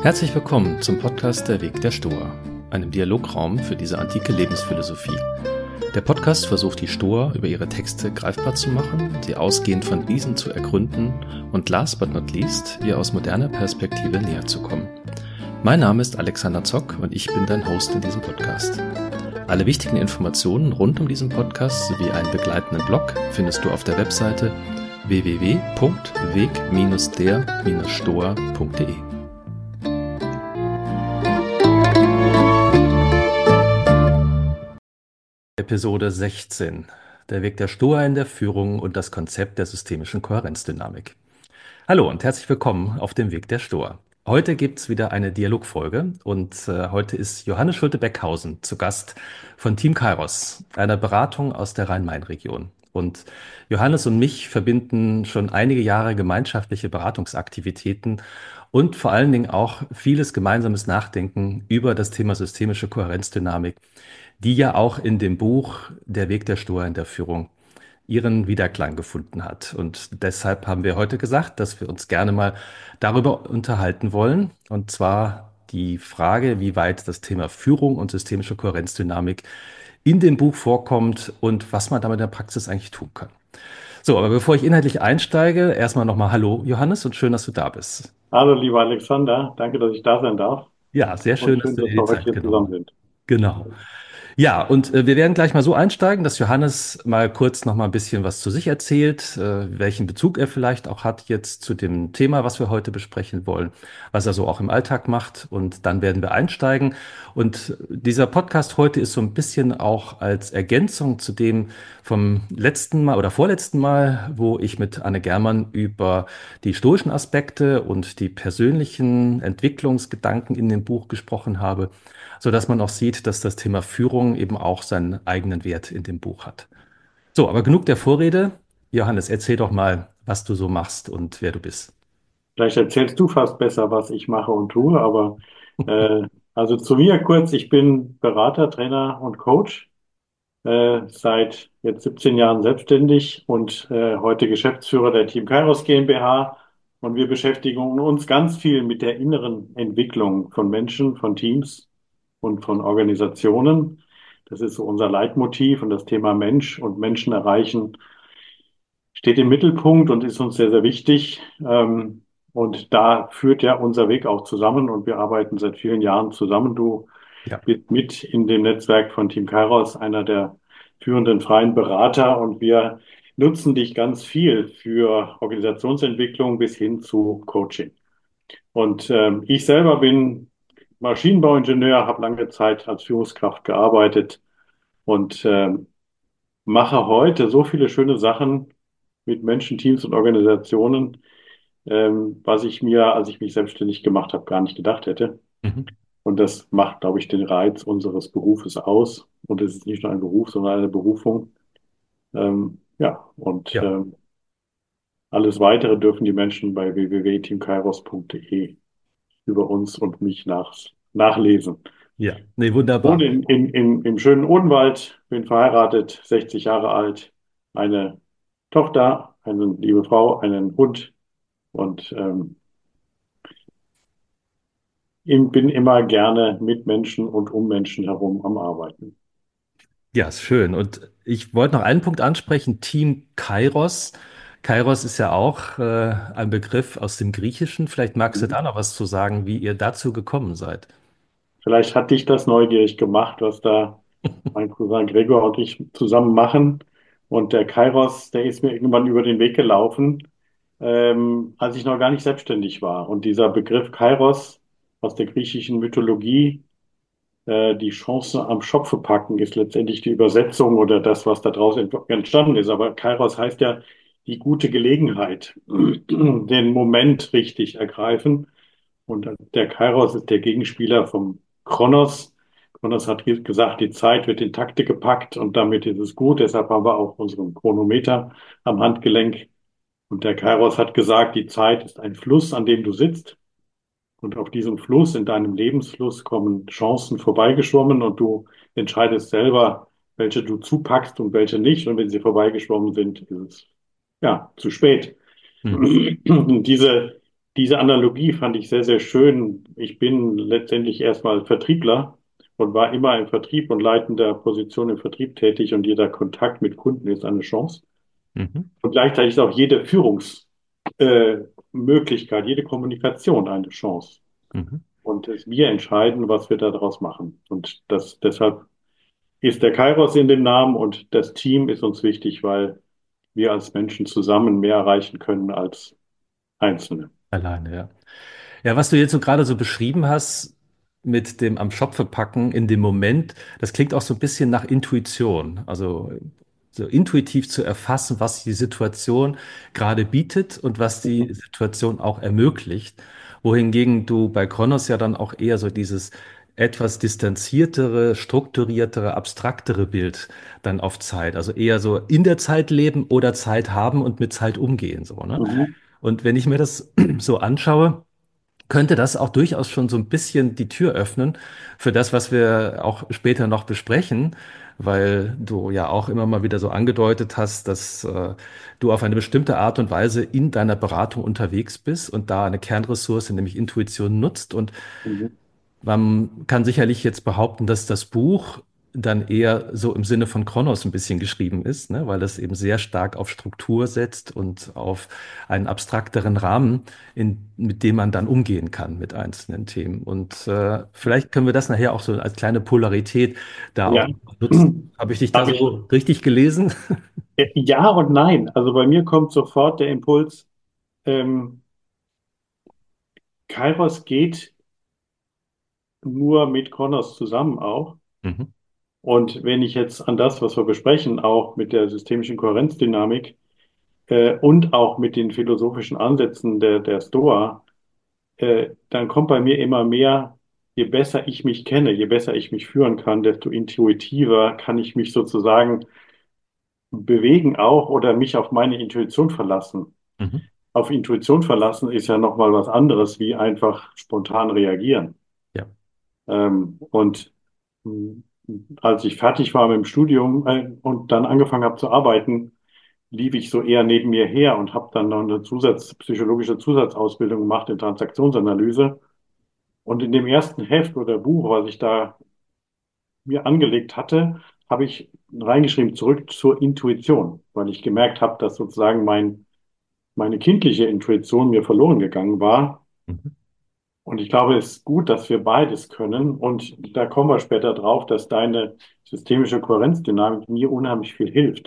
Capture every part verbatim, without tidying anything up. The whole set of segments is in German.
Herzlich willkommen zum Podcast Der Weg der Stoa, einem Dialograum für diese antike Lebensphilosophie. Der Podcast versucht die Stoa über ihre Texte greifbar zu machen, sie ausgehend von diesen zu ergründen und last but not least, ihr aus moderner Perspektive näher zu kommen. Mein Name ist Alexander Zock und ich bin dein Host in diesem Podcast. Alle wichtigen Informationen rund um diesen Podcast sowie einen begleitenden Blog findest du auf der Webseite w w w punkt weg der stoa punkt de. Episode sechzehn. Der Weg der Stoa in der Führung und das Konzept der systemischen Kohärenzdynamik. Hallo und herzlich willkommen auf dem Weg der Stoa. Heute gibt es wieder eine Dialogfolge und äh, heute ist Johannes Schulte-Beckhausen zu Gast von Team Kairos, einer Beratung aus der Rhein-Main-Region. Und Johannes und mich verbinden schon einige Jahre gemeinschaftliche Beratungsaktivitäten und vor allen Dingen auch vieles gemeinsames Nachdenken über das Thema systemische Kohärenzdynamik, die ja auch in dem Buch Der Weg der Stoa in der Führung ihren Widerklang gefunden hat. Und deshalb haben wir heute gesagt, dass wir uns gerne mal darüber unterhalten wollen. Und zwar die Frage, wie weit das Thema Führung und systemische Kohärenzdynamik in dem Buch vorkommt und was man damit in der Praxis eigentlich tun kann. So, aber bevor ich inhaltlich einsteige, erstmal nochmal Hallo Johannes und schön, dass du da bist. Hallo, lieber Alexander. Danke, dass ich da sein darf. Ja, sehr Und schön, dass schön, du dass dir die wir heute Zeit hier genommen zusammen hast. sind. Genau. Ja, und äh, wir werden gleich mal so einsteigen, dass Johannes mal kurz noch mal ein bisschen was zu sich erzählt, äh, welchen Bezug er vielleicht auch hat jetzt zu dem Thema, was wir heute besprechen wollen, was er so auch im Alltag macht. Und dann werden wir einsteigen. Und dieser Podcast heute ist so ein bisschen auch als Ergänzung zu dem vom letzten Mal oder vorletzten Mal, wo ich mit Anne Germann über die stoischen Aspekte und die persönlichen Entwicklungsgedanken in dem Buch gesprochen habe, so dass man auch sieht, dass das Thema Führung eben auch seinen eigenen Wert in dem Buch hat. So, aber genug der Vorrede. Johannes, erzähl doch mal, was du so machst und wer du bist. Vielleicht erzählst du fast besser, was ich mache und tue, aber äh, also zu mir kurz, ich bin Berater, Trainer und Coach, äh, seit jetzt siebzehn Jahren selbstständig und äh, heute Geschäftsführer der Team Kairos GmbH. Und wir beschäftigen uns ganz viel mit der inneren Entwicklung von Menschen, von Teams und von Organisationen. Das ist so unser Leitmotiv und das Thema Mensch und Menschen erreichen steht im Mittelpunkt und ist uns sehr, sehr wichtig. Ähm, und da führt ja unser Weg auch zusammen und wir arbeiten seit vielen Jahren zusammen. Du Ja, bist mit in dem Netzwerk von Team Kairos, einer der führenden freien Berater, und wir nutzen dich ganz viel für Organisationsentwicklung bis hin zu Coaching. Und ähm, ich selber bin Maschinenbauingenieur, habe lange Zeit als Führungskraft gearbeitet und ähm, mache heute so viele schöne Sachen mit Menschen, Teams und Organisationen, ähm, was ich mir, als ich mich selbstständig gemacht habe, gar nicht gedacht hätte. mhm. Und das macht, glaube ich, den Reiz unseres Berufes aus. Und es ist nicht nur ein Beruf, sondern eine Berufung. Ähm, ja, und Ja, ähm, alles Weitere dürfen die Menschen bei w w w punkt team kairos punkt de über uns und mich nach, nachlesen. ja, nee, Wohne wunderbar. in, in, in, im schönen Odenwald, bin verheiratet, sechzig Jahre alt, eine Tochter, eine liebe Frau, einen Hund und ähm, ich bin immer gerne mit Menschen und um Menschen herum am Arbeiten. Ja, ist schön. Und ich wollte noch einen Punkt ansprechen, Team Kairos. Kairos ist ja auch äh, ein Begriff aus dem Griechischen. Vielleicht magst du da noch was zu sagen, wie ihr dazu gekommen seid. Vielleicht hat dich das neugierig gemacht, was da mein Cousin Gregor und ich zusammen machen. Und der Kairos, der ist mir irgendwann über den Weg gelaufen, ähm, als ich noch gar nicht selbstständig war. Und dieser Begriff Kairos aus der griechischen Mythologie, äh, die Chance am Schopfe packen, ist letztendlich die Übersetzung oder das, was daraus ent- entstanden ist. Aber Kairos heißt ja die gute Gelegenheit, den Moment richtig ergreifen. Und der Kairos ist der Gegenspieler vom Kronos. Kronos hat gesagt, die Zeit wird in Takte gepackt und damit ist es gut. Deshalb haben wir auch unseren Chronometer am Handgelenk. Und der Kairos hat gesagt, die Zeit ist ein Fluss, an dem du sitzt. Und auf diesem Fluss, in deinem Lebensfluss, kommen Chancen vorbeigeschwommen und du entscheidest selber, welche du zupackst und welche nicht. Und wenn sie vorbeigeschwommen sind, ist es ja zu spät. Hm. Und diese diese Analogie fand ich sehr, sehr schön. Ich bin letztendlich erstmal Vertriebler und war immer im Vertrieb und leitender Position im Vertrieb tätig und jeder Kontakt mit Kunden ist eine Chance. Mhm. Und gleichzeitig ist auch jede Führungsmöglichkeit, äh, Möglichkeit, jede Kommunikation eine Chance. Mhm. Und es, wir entscheiden, was wir daraus machen. Und das, deshalb ist der Kairos in dem Namen und das Team ist uns wichtig, weil wir als Menschen zusammen mehr erreichen können als Einzelne. Alleine, ja. Ja, was du jetzt so gerade so beschrieben hast mit dem am Schopfe packen in dem Moment, das klingt auch so ein bisschen nach Intuition. Also so intuitiv zu erfassen, was die Situation gerade bietet und was die Mhm. Situation auch ermöglicht. Wohingegen du bei Kronos ja dann auch eher so dieses etwas distanziertere, strukturiertere, abstraktere Bild dann auf Zeit. Also eher so in der Zeit leben oder Zeit haben und mit Zeit umgehen, so, ne? Mhm. Und wenn ich mir das so anschaue, könnte das auch durchaus schon so ein bisschen die Tür öffnen für das, was wir auch später noch besprechen, weil du ja auch immer mal wieder so angedeutet hast, dass äh, du auf eine bestimmte Art und Weise in deiner Beratung unterwegs bist und da eine Kernressource, nämlich Intuition nutzt. Und Mhm. man kann sicherlich jetzt behaupten, dass das Buch dann eher so im Sinne von Kronos ein bisschen geschrieben ist, ne? Weil es eben sehr stark auf Struktur setzt und auf einen abstrakteren Rahmen, in, mit dem man dann umgehen kann mit einzelnen Themen. Und äh, vielleicht können wir das nachher auch so als kleine Polarität da auch Ja, nutzen. Habe ich dich da habe ich so richtig gelesen? äh, ja und nein. Also bei mir kommt sofort der Impuls, ähm, Kairos geht nur mit Kronos zusammen auch. Mhm, Und wenn ich jetzt an das, was wir besprechen, auch mit der systemischen Kohärenzdynamik äh, und auch mit den philosophischen Ansätzen der, der Stoa, äh, dann kommt bei mir immer mehr, je besser ich mich kenne, je besser ich mich führen kann, desto intuitiver kann ich mich sozusagen bewegen auch oder mich auf meine Intuition verlassen. mhm, Auf Intuition verlassen ist ja nochmal was anderes wie einfach spontan reagieren. ja. Ähm, und mh, als ich fertig war mit dem Studium äh, und dann angefangen habe zu arbeiten, lief ich so eher neben mir her und habe dann noch eine Zusatz, psychologische Zusatzausbildung gemacht in Transaktionsanalyse. Und in dem ersten Heft oder Buch, was ich da mir angelegt hatte, habe ich reingeschrieben, zurück zur Intuition, weil ich gemerkt habe, dass sozusagen mein, meine kindliche Intuition mir verloren gegangen war. Mhm. Und ich glaube, es ist gut, dass wir beides können. Und da kommen wir später drauf, dass deine systemische Kohärenzdynamik mir unheimlich viel hilft,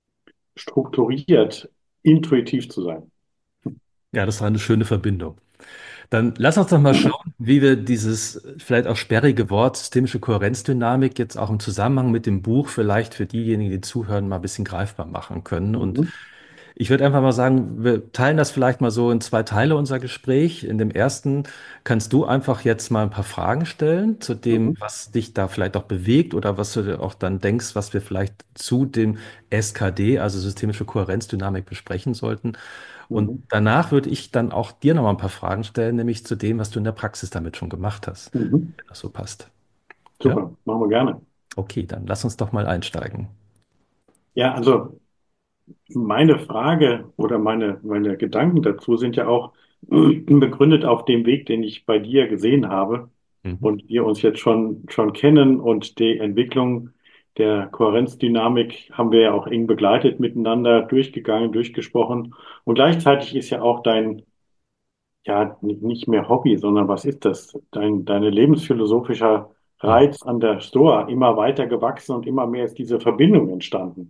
strukturiert, intuitiv zu sein. Ja, das war eine schöne Verbindung. Dann lass uns doch mal schauen, wie wir dieses vielleicht auch sperrige Wort systemische Kohärenzdynamik jetzt auch im Zusammenhang mit dem Buch vielleicht für diejenigen, die zuhören, mal ein bisschen greifbar machen können. Und Mhm. ich würde einfach mal sagen, wir teilen das vielleicht mal so in zwei Teile, unser Gespräch. In dem ersten kannst du einfach jetzt mal ein paar Fragen stellen zu dem, Mhm. was dich da vielleicht auch bewegt oder was du dir auch dann denkst, was wir vielleicht zu dem S K D, also systemische Kohärenzdynamik, besprechen sollten. Und Mhm. danach würde ich dann auch dir noch mal ein paar Fragen stellen, nämlich zu dem, was du in der Praxis damit schon gemacht hast, Mhm. wenn das so passt. Ja? Super, machen wir gerne. Okay, dann lass uns doch mal einsteigen. Ja, also meine Frage oder meine, meine Gedanken dazu sind ja auch begründet auf dem Weg, den ich bei dir gesehen habe Mhm. und wir uns jetzt schon, schon kennen und die Entwicklung der Kohärenzdynamik haben wir ja auch eng begleitet miteinander, durchgegangen, durchgesprochen. Und gleichzeitig ist ja auch dein, ja, nicht mehr Hobby, sondern was ist das? Dein, deine lebensphilosophischer Mhm. Reiz an der Stoa immer weiter gewachsen und immer mehr ist diese Verbindung entstanden.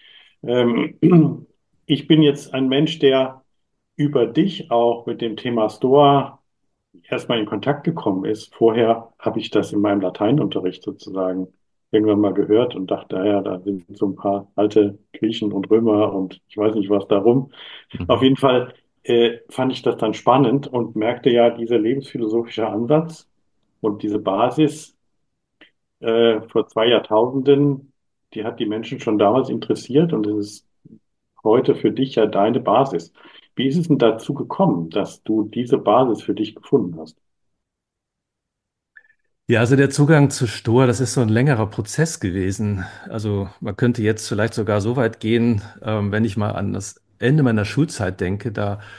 Ähm, Ich bin jetzt ein Mensch, der über dich auch mit dem Thema Stoa erstmal in Kontakt gekommen ist. Vorher habe ich das in meinem Lateinunterricht sozusagen irgendwann mal gehört und dachte, ja, da sind so ein paar alte Griechen und Römer und ich weiß nicht was darum. Auf Mhm. jeden Fall äh, fand ich das dann spannend und merkte ja, dieser lebensphilosophische Ansatz und diese Basis äh, vor zwei Jahrtausenden, die hat die Menschen schon damals interessiert und es ist heute für dich ja deine Basis. Wie ist es denn dazu gekommen, dass du diese Basis für dich gefunden hast? Ja, also der Zugang zu Stoa, das ist so ein längerer Prozess gewesen. Also man könnte jetzt vielleicht sogar so weit gehen, ähm, wenn ich mal an das Ende meiner Schulzeit denke, da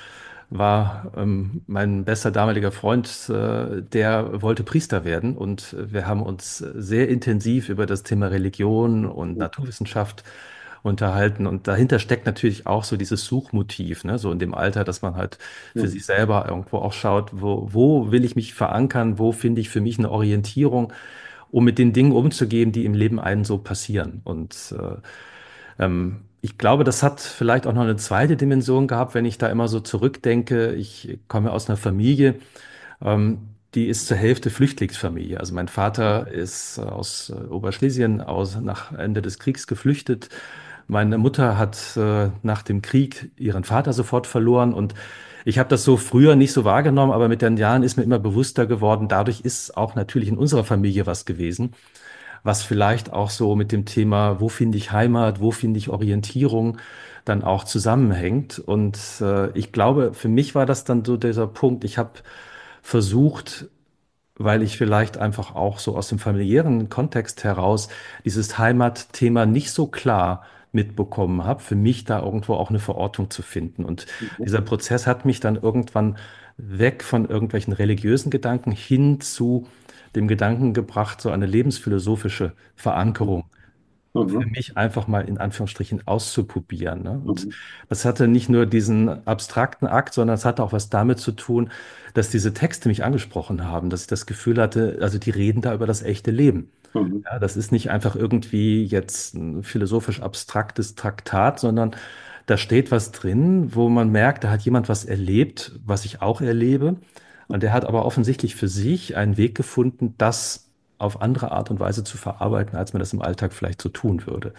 war ähm, mein bester damaliger Freund, äh, der wollte Priester werden und wir haben uns sehr intensiv über das Thema Religion und Naturwissenschaft unterhalten und dahinter steckt natürlich auch so dieses Suchmotiv, ne? So in dem Alter, dass man halt für sich Mhm. selber irgendwo auch schaut, wo, wo will ich mich verankern, wo finde ich für mich eine Orientierung, um mit den Dingen umzugehen, die im Leben einen so passieren. Und äh, ähm, ich glaube, das hat vielleicht auch noch eine zweite Dimension gehabt, wenn ich da immer so zurückdenke. Ich komme aus einer Familie, ähm, die ist zur Hälfte Flüchtlingsfamilie. Also mein Vater ist äh, aus äh, Oberschlesien aus nach Ende des Kriegs geflüchtet. Meine Mutter hat äh, nach dem Krieg ihren Vater sofort verloren und ich habe das so früher nicht so wahrgenommen, aber mit den Jahren ist mir immer bewusster geworden. Dadurch ist auch natürlich in unserer Familie was gewesen, was vielleicht auch so mit dem Thema, wo finde ich Heimat, wo finde ich Orientierung, dann auch zusammenhängt. Und äh, ich glaube, für mich war das dann so dieser Punkt. Ich habe versucht, weil ich vielleicht einfach auch so aus dem familiären Kontext heraus dieses Heimatthema nicht so klar mitbekommen habe, für mich da irgendwo auch eine Verortung zu finden. Und Mhm. dieser Prozess hat mich dann irgendwann weg von irgendwelchen religiösen Gedanken hin zu dem Gedanken gebracht, so eine lebensphilosophische Verankerung für Mhm. mich einfach mal in Anführungsstrichen auszuprobieren. Ne? Und Mhm. das hatte nicht nur diesen abstrakten Akt, sondern es hatte auch was damit zu tun, dass diese Texte mich angesprochen haben, dass ich das Gefühl hatte, also die reden da über das echte Leben. Mhm. Ja, das ist nicht einfach irgendwie jetzt ein philosophisch abstraktes Traktat, sondern da steht was drin, wo man merkt, da hat jemand was erlebt, was ich auch erlebe. Und der hat aber offensichtlich für sich einen Weg gefunden, das auf andere Art und Weise zu verarbeiten, als man das im Alltag vielleicht so tun würde.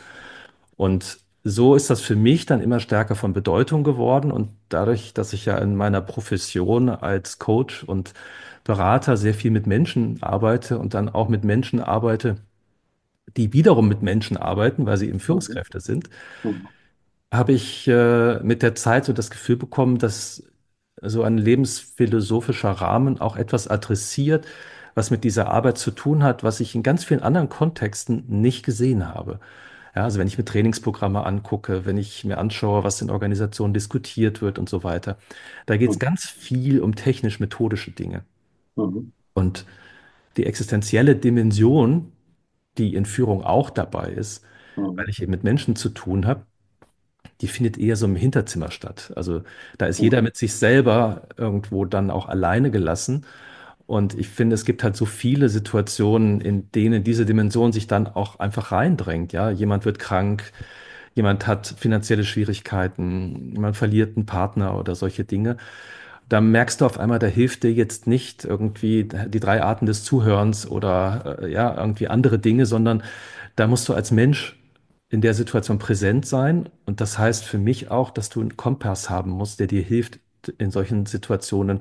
Und so ist das für mich dann immer stärker von Bedeutung geworden. Und dadurch, dass ich ja in meiner Profession als Coach und Berater sehr viel mit Menschen arbeite und dann auch mit Menschen arbeite, die wiederum mit Menschen arbeiten, weil sie eben Mhm. Führungskräfte sind, Mhm. habe ich äh, mit der Zeit so das Gefühl bekommen, dass so ein lebensphilosophischer Rahmen auch etwas adressiert, was mit dieser Arbeit zu tun hat, was ich in ganz vielen anderen Kontexten nicht gesehen habe. Ja, also wenn ich mir Trainingsprogramme angucke, wenn ich mir anschaue, was in Organisationen diskutiert wird und so weiter, da geht es Mhm. ganz viel um technisch-methodische Dinge. Mhm. Und die existenzielle Dimension, die in Führung auch dabei ist, weil Mhm. ich eben mit Menschen zu tun habe, die findet eher so im Hinterzimmer statt. Also da ist jeder Mhm. mit sich selber irgendwo dann auch alleine gelassen. Und ich finde, es gibt halt so viele Situationen, in denen diese Dimension sich dann auch einfach reindrängt. Ja, jemand wird krank, jemand hat finanzielle Schwierigkeiten, jemand verliert einen Partner oder solche Dinge. Da merkst du auf einmal, da hilft dir jetzt nicht irgendwie die drei Arten des Zuhörens oder äh, ja, irgendwie andere Dinge, sondern da musst du als Mensch in der Situation präsent sein. Und das heißt für mich auch, dass du einen Kompass haben musst, der dir hilft, in solchen Situationen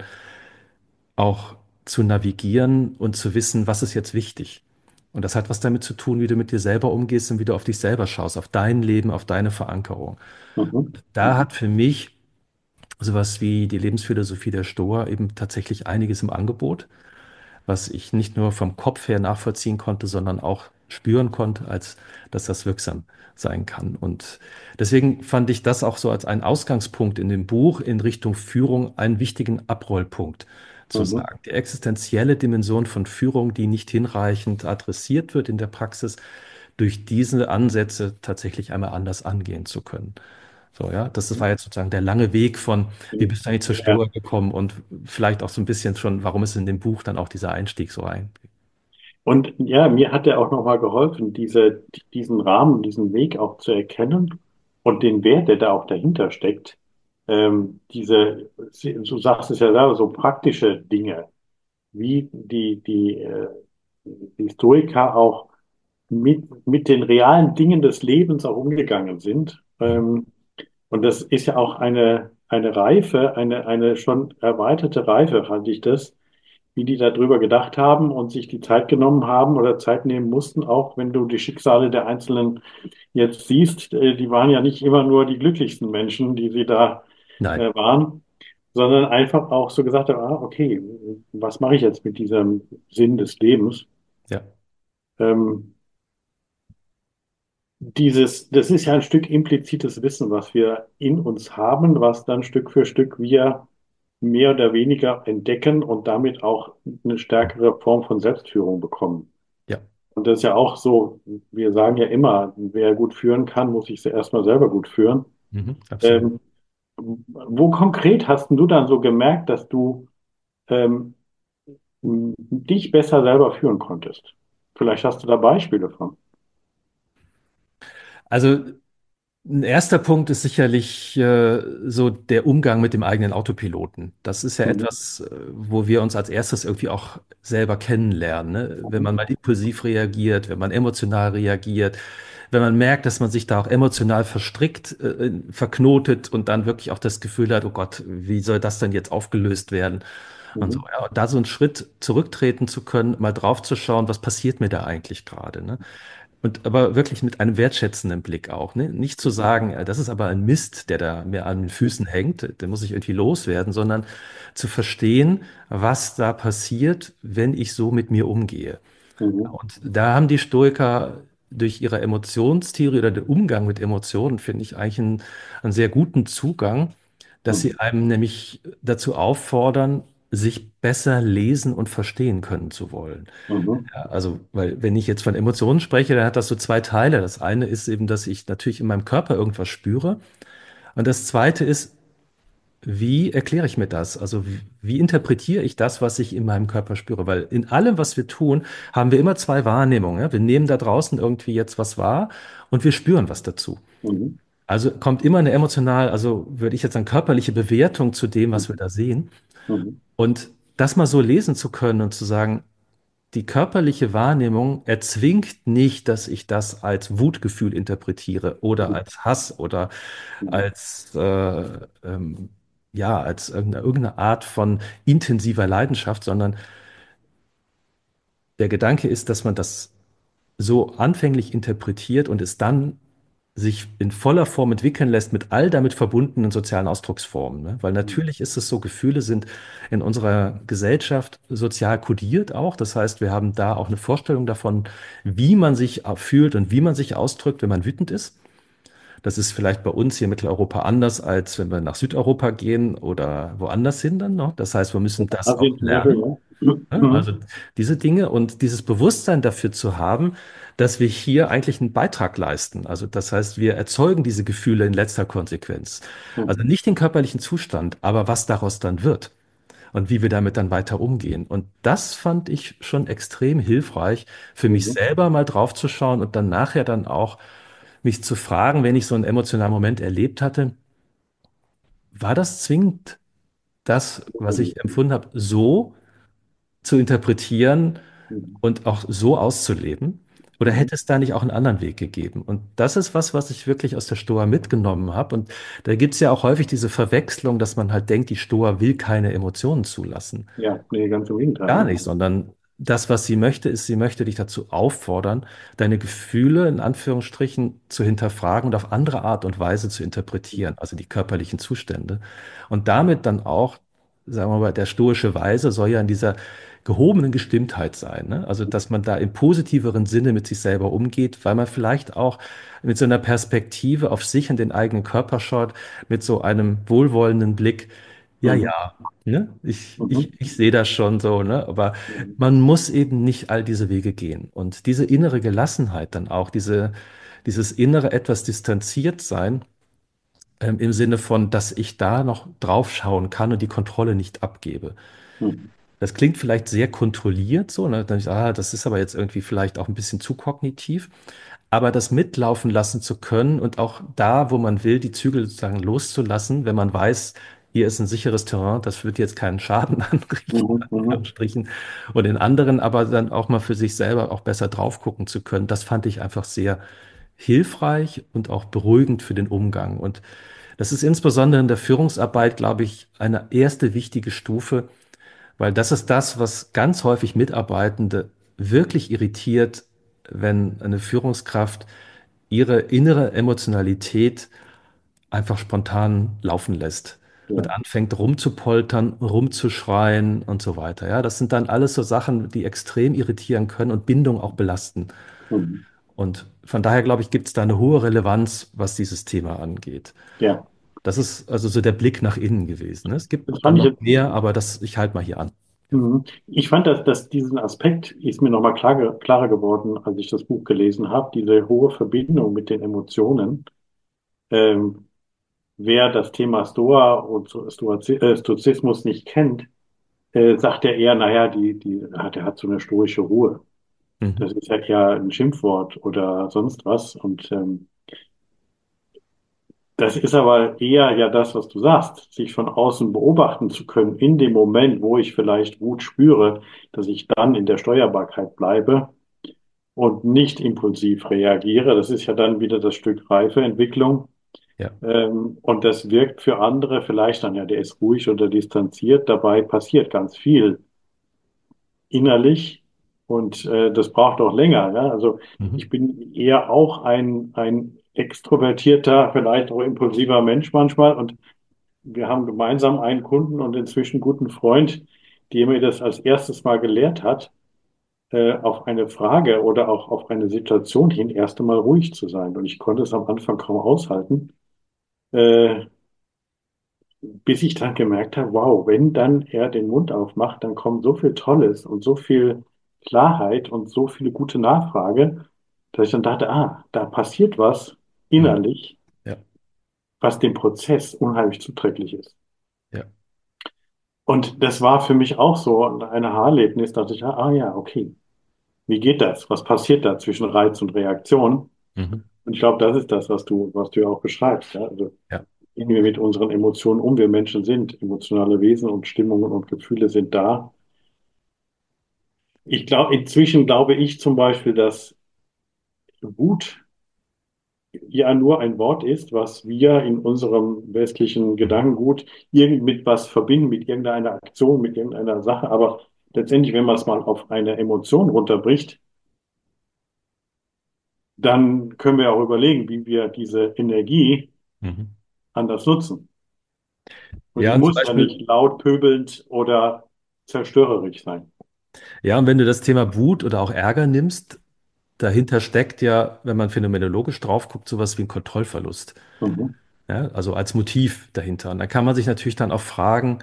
auch zu navigieren und zu wissen, was ist jetzt wichtig. Und das hat was damit zu tun, wie du mit dir selber umgehst und wie du auf dich selber schaust, auf dein Leben, auf deine Verankerung. Mhm. Da Mhm. hat für mich sowas wie die Lebensphilosophie der Stoa eben tatsächlich einiges im Angebot, was ich nicht nur vom Kopf her nachvollziehen konnte, sondern auch spüren konnte, als dass das wirksam sein kann. Und deswegen fand ich das auch so als einen Ausgangspunkt in dem Buch in Richtung Führung einen wichtigen Abrollpunkt zu Mhm. sagen. Die existenzielle Dimension von Führung, die nicht hinreichend adressiert wird in der Praxis, durch diese Ansätze tatsächlich einmal anders angehen zu können. So, ja, das war jetzt sozusagen der lange Weg von, wie bist du eigentlich zur Ja. Stoa gekommen und vielleicht auch so ein bisschen schon, warum ist in dem Buch dann auch dieser Einstieg so ein. Und ja, mir hat er auch nochmal geholfen, diese, diesen Rahmen, diesen Weg auch zu erkennen und den Wert, der da auch dahinter steckt. Ähm, diese, du sagst es ja selber, so praktische Dinge, wie die, die, äh, die Stoiker auch mit, mit den realen Dingen des Lebens auch umgegangen sind. Mhm. Ähm, und das ist ja auch eine, eine Reife, eine, eine schon erweiterte Reife, halte ich das, wie die darüber gedacht haben und sich die Zeit genommen haben oder Zeit nehmen mussten, auch wenn du die Schicksale der Einzelnen jetzt siehst, äh, die waren ja nicht immer nur die glücklichsten Menschen, die sie da Nein, äh, waren, sondern einfach auch so gesagt haben, ah, okay, was mache ich jetzt mit diesem Sinn des Lebens? ja, Ähm, dieses, das ist ja ein Stück implizites Wissen, was wir in uns haben, was dann Stück für Stück wir mehr oder weniger entdecken und damit auch eine stärkere Form von Selbstführung bekommen. Ja, Und das ist ja auch so, wir sagen ja immer, wer gut führen kann, muss sich erstmal selber gut führen. mhm, absolut. Ähm, Wo konkret hast denn du dann so gemerkt, dass du ähm, dich besser selber führen konntest? Vielleicht hast du da Beispiele von. Also ein erster Punkt ist sicherlich äh, so der Umgang mit dem eigenen Autopiloten. Das ist ja Mhm. etwas, äh, wo wir uns als erstes irgendwie auch selber kennenlernen, ne? Wenn Mhm. man mal impulsiv reagiert, wenn man emotional reagiert, wenn man merkt, dass man sich da auch emotional verstrickt, äh, verknotet und dann wirklich auch das Gefühl hat, oh Gott, wie soll das denn jetzt aufgelöst werden? Und so, Mhm. ja, und da so einen Schritt zurücktreten zu können, mal drauf zu schauen, was passiert mir da eigentlich gerade, ne? Und aber wirklich mit einem wertschätzenden Blick auch, ne? Nicht zu sagen, äh, das ist aber ein Mist, der da mir an den Füßen hängt, der muss ich irgendwie loswerden, sondern zu verstehen, was da passiert, wenn ich so mit mir umgehe. Mhm. Und da haben die Stoiker durch ihre Emotionstheorie oder den Umgang mit Emotionen, finde ich, eigentlich einen, einen sehr guten Zugang, dass Mhm. sie einem nämlich dazu auffordern, sich besser lesen und verstehen können zu wollen. Mhm. Ja, also, weil wenn ich jetzt von Emotionen spreche, dann hat das so zwei Teile. Das eine ist eben, dass ich natürlich in meinem Körper irgendwas spüre. Und das zweite ist, wie erkläre ich mir das? Also, wie, wie interpretiere ich das, was ich in meinem Körper spüre? Weil in allem, was wir tun, haben wir immer zwei Wahrnehmungen. Ja? Wir nehmen da draußen irgendwie jetzt was wahr und wir spüren was dazu. Mhm. Also kommt immer eine emotional, also würde ich jetzt sagen, körperliche Bewertung zu dem, was wir Mhm. da sehen. Mhm. Und das mal so lesen zu können und zu sagen, die körperliche Wahrnehmung erzwingt nicht, dass ich das als Wutgefühl interpretiere oder Mhm. als Hass oder Mhm. als, äh, ähm, ja, als irgendeine, irgendeine Art von intensiver Leidenschaft, sondern der Gedanke ist, dass man das so anfänglich interpretiert und es dann sich in voller Form entwickeln lässt mit all damit verbundenen sozialen Ausdrucksformen. Ne? Weil natürlich ist es so, Gefühle sind in unserer Gesellschaft sozial kodiert auch. Das heißt, wir haben da auch eine Vorstellung davon, wie man sich fühlt und wie man sich ausdrückt, wenn man wütend ist. Das ist vielleicht bei uns hier in Mitteleuropa anders, als wenn wir nach Südeuropa gehen oder woanders hin dann noch. Das heißt, wir müssen das auch Asien zum Beispiel, lernen. ja. Ne? Mhm. Also diese Dinge und dieses Bewusstsein dafür zu haben, dass wir hier eigentlich einen Beitrag leisten. Also das heißt, wir erzeugen diese Gefühle in letzter Konsequenz. Also Mhm. nicht den körperlichen Zustand, aber was daraus dann wird und wie wir damit dann weiter umgehen. Und das fand ich schon extrem hilfreich, für mich Mhm. selber mal draufzuschauen und dann nachher dann auch mich zu fragen, wenn ich so einen emotionalen Moment erlebt hatte, war das zwingend das, was ich empfunden habe, so zu interpretieren Mhm. und auch so auszuleben? Oder Mhm. hätte es da nicht auch einen anderen Weg gegeben? Und das ist was, was ich wirklich aus der Stoa mitgenommen habe. Und da gibt es ja auch häufig diese Verwechslung, dass man halt denkt, die Stoa will keine Emotionen zulassen. Ja, nee, ganz im Gegenteil, Gar ne? nicht, sondern das, was sie möchte, ist, sie möchte dich dazu auffordern, deine Gefühle in Anführungsstrichen zu hinterfragen und auf andere Art und Weise zu interpretieren, also die körperlichen Zustände. Und damit dann auch, sagen wir mal, der stoische Weise soll ja in dieser gehobenen Gestimmtheit sein, ne? Also, dass man da im positiveren Sinne mit sich selber umgeht, weil man vielleicht auch mit so einer Perspektive auf sich und den eigenen Körper schaut, mit so einem wohlwollenden Blick. Ja, Mhm. ja, ne? Ich, Mhm. ich, ich sehe das schon so, ne? Aber Mhm. man muss eben nicht all diese Wege gehen. Und diese innere Gelassenheit dann auch, diese, dieses innere etwas distanziert sein, ähm, im Sinne von, dass ich da noch drauf schauen kann und die Kontrolle nicht abgebe. Mhm. Das klingt vielleicht sehr kontrolliert so, ne? Dann ich, ah, das ist aber jetzt irgendwie vielleicht auch ein bisschen zu kognitiv. Aber das mitlaufen lassen zu können und auch da, wo man will, die Zügel sozusagen loszulassen, wenn man weiß, hier ist ein sicheres Terrain, das wird jetzt keinen Schaden anrichten, Mhm. in Mhm. Anführungsstrichen. Und in anderen aber dann auch mal für sich selber auch besser drauf gucken zu können, das fand ich einfach sehr hilfreich und auch beruhigend für den Umgang. Und das ist insbesondere in der Führungsarbeit, glaube ich, eine erste wichtige Stufe, weil das ist das, was ganz häufig Mitarbeitende wirklich irritiert, wenn eine Führungskraft ihre innere Emotionalität einfach spontan laufen lässt und Ja. anfängt rumzupoltern, rumzuschreien und so weiter. Ja, das sind dann alles so Sachen, die extrem irritieren können und Bindung auch belasten. Mhm. Und von daher glaube ich, gibt es da eine hohe Relevanz, was dieses Thema angeht. Ja. Das ist also so der Blick nach innen gewesen. Ne? Es gibt Das dann fand ich noch jetzt, mehr, aber das, ich halte mal hier an. Ja. mhm. Ich fand, dass, dass diesen Aspekt ist mir nochmal klar, ge- klarer geworden, als ich das Buch gelesen habe, diese hohe Verbindung mit den Emotionen. Ähm, Wer das Thema Stoa und so- Stoizi- äh, Stoizismus nicht kennt, äh, sagt er eher, naja, die, die, ah, der hat so eine stoische Ruhe. Mhm. Das ist ja eher ein Schimpfwort oder sonst was. Und ähm, das ist aber eher ja das, was du sagst, sich von außen beobachten zu können, in dem Moment, wo ich vielleicht Wut spüre, dass ich dann in der Steuerbarkeit bleibe und nicht impulsiv reagiere. Das ist ja dann wieder das Stück Reifeentwicklung. Ja. Ähm, und das wirkt für andere vielleicht dann, ja, der ist ruhig oder distanziert. Dabei passiert ganz viel innerlich und äh, das braucht auch länger. Ja? Also Mhm. ich bin eher auch ein, ein extrovertierter, vielleicht auch impulsiver Mensch manchmal und wir haben gemeinsam einen Kunden und inzwischen guten Freund, der mir das als erstes mal gelehrt hat, äh, auf eine Frage oder auch auf eine Situation hin erst einmal ruhig zu sein. Und ich konnte es am Anfang kaum aushalten, äh, bis ich dann gemerkt habe, wow, wenn dann er den Mund aufmacht, dann kommt so viel Tolles und so viel Klarheit und so viele gute Nachfrage, dass ich dann dachte, ah, da passiert was Mhm. innerlich, Ja. was dem Prozess unheimlich zuträglich ist. Ja. Und das war für mich auch so ein Aha-Erlebnis, dass ich, ah ja, okay, wie geht das? Was passiert da zwischen Reiz und Reaktion? Mhm. Und ich glaube, das ist das, was du, was du ja auch beschreibst. Ja? Also, Ja. wie gehen wir mit unseren Emotionen um? Wir Menschen sind emotionale Wesen und Stimmungen und Gefühle sind da. Ich glaube, inzwischen glaube ich zum Beispiel, dass Wut ja nur ein Wort ist, was wir in unserem westlichen Mhm. Gedankengut irgend mit was verbinden, mit irgendeiner Aktion, mit irgendeiner Sache. Aber letztendlich, wenn man es mal auf eine Emotion runterbricht, dann können wir auch überlegen, wie wir diese Energie Mhm. anders nutzen. Und Ja, die und zum muss ja Beispiel, nicht laut, pöbelnd oder zerstörerisch sein. ja, und wenn du das Thema Wut oder auch Ärger nimmst, dahinter steckt ja, wenn man phänomenologisch drauf guckt, sowas wie ein Kontrollverlust. Mhm. Ja, also als Motiv dahinter. Und da kann man sich natürlich dann auch fragen,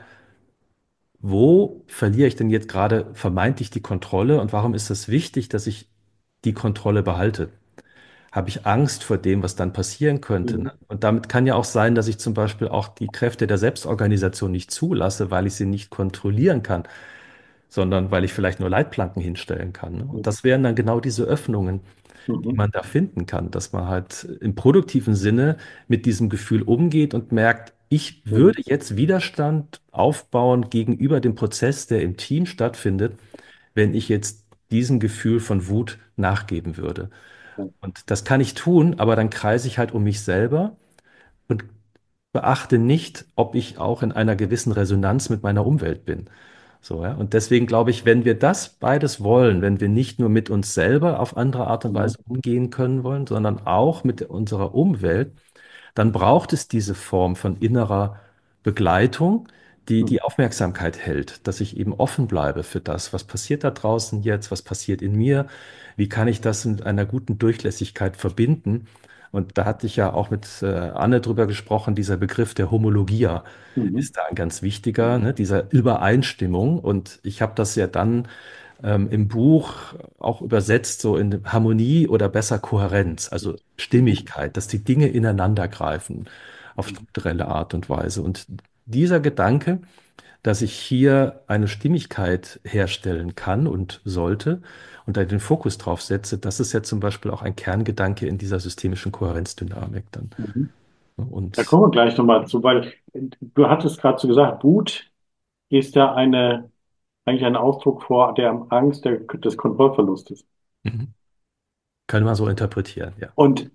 wo verliere ich denn jetzt gerade vermeintlich die Kontrolle und warum ist es wichtig, dass ich die Kontrolle behalte? Habe ich Angst vor dem, was dann passieren könnte? Ne? Mhm. Und damit kann ja auch sein, dass ich zum Beispiel auch die Kräfte der Selbstorganisation nicht zulasse, weil ich sie nicht kontrollieren kann, sondern weil ich vielleicht nur Leitplanken hinstellen kann. Ne? Und das wären dann genau diese Öffnungen, die Mhm. man da finden kann, dass man halt im produktiven Sinne mit diesem Gefühl umgeht und merkt, ich Mhm. würde jetzt Widerstand aufbauen gegenüber dem Prozess, der im Team stattfindet, wenn ich jetzt diesem Gefühl von Wut nachgeben würde. Ja. Und das kann ich tun, aber dann kreise ich halt um mich selber und beachte nicht, ob ich auch in einer gewissen Resonanz mit meiner Umwelt bin. So, ja. Und deswegen glaube ich, wenn wir das beides wollen, wenn wir nicht nur mit uns selber auf andere Art und Mhm. Weise umgehen können wollen, sondern auch mit unserer Umwelt, dann braucht es diese Form von innerer Begleitung, die Mhm. die Aufmerksamkeit hält, dass ich eben offen bleibe für das, was passiert da draußen jetzt, was passiert in mir, wie kann ich das mit einer guten Durchlässigkeit verbinden. Und da hatte ich ja auch mit äh, Anne drüber gesprochen, dieser Begriff der Homologia Mhm. ist da ein ganz wichtiger, ne, dieser Übereinstimmung. Und ich habe das ja dann ähm, im Buch auch übersetzt, so in Harmonie oder besser Kohärenz, also Mhm. Stimmigkeit, dass die Dinge ineinander greifen auf Mhm. strukturelle Art und Weise. Und dieser Gedanke, dass ich hier eine Stimmigkeit herstellen kann und sollte und da den Fokus drauf setze, das ist ja zum Beispiel auch ein Kerngedanke in dieser systemischen Kohärenzdynamik dann. Mhm. Da Und kommen wir gleich nochmal zu, weil du hattest gerade so gesagt, Wut ist ja eine, eigentlich ein Ausdruck vor der Angst der, des Kontrollverlustes. mhm, können wir so interpretieren, ja. Und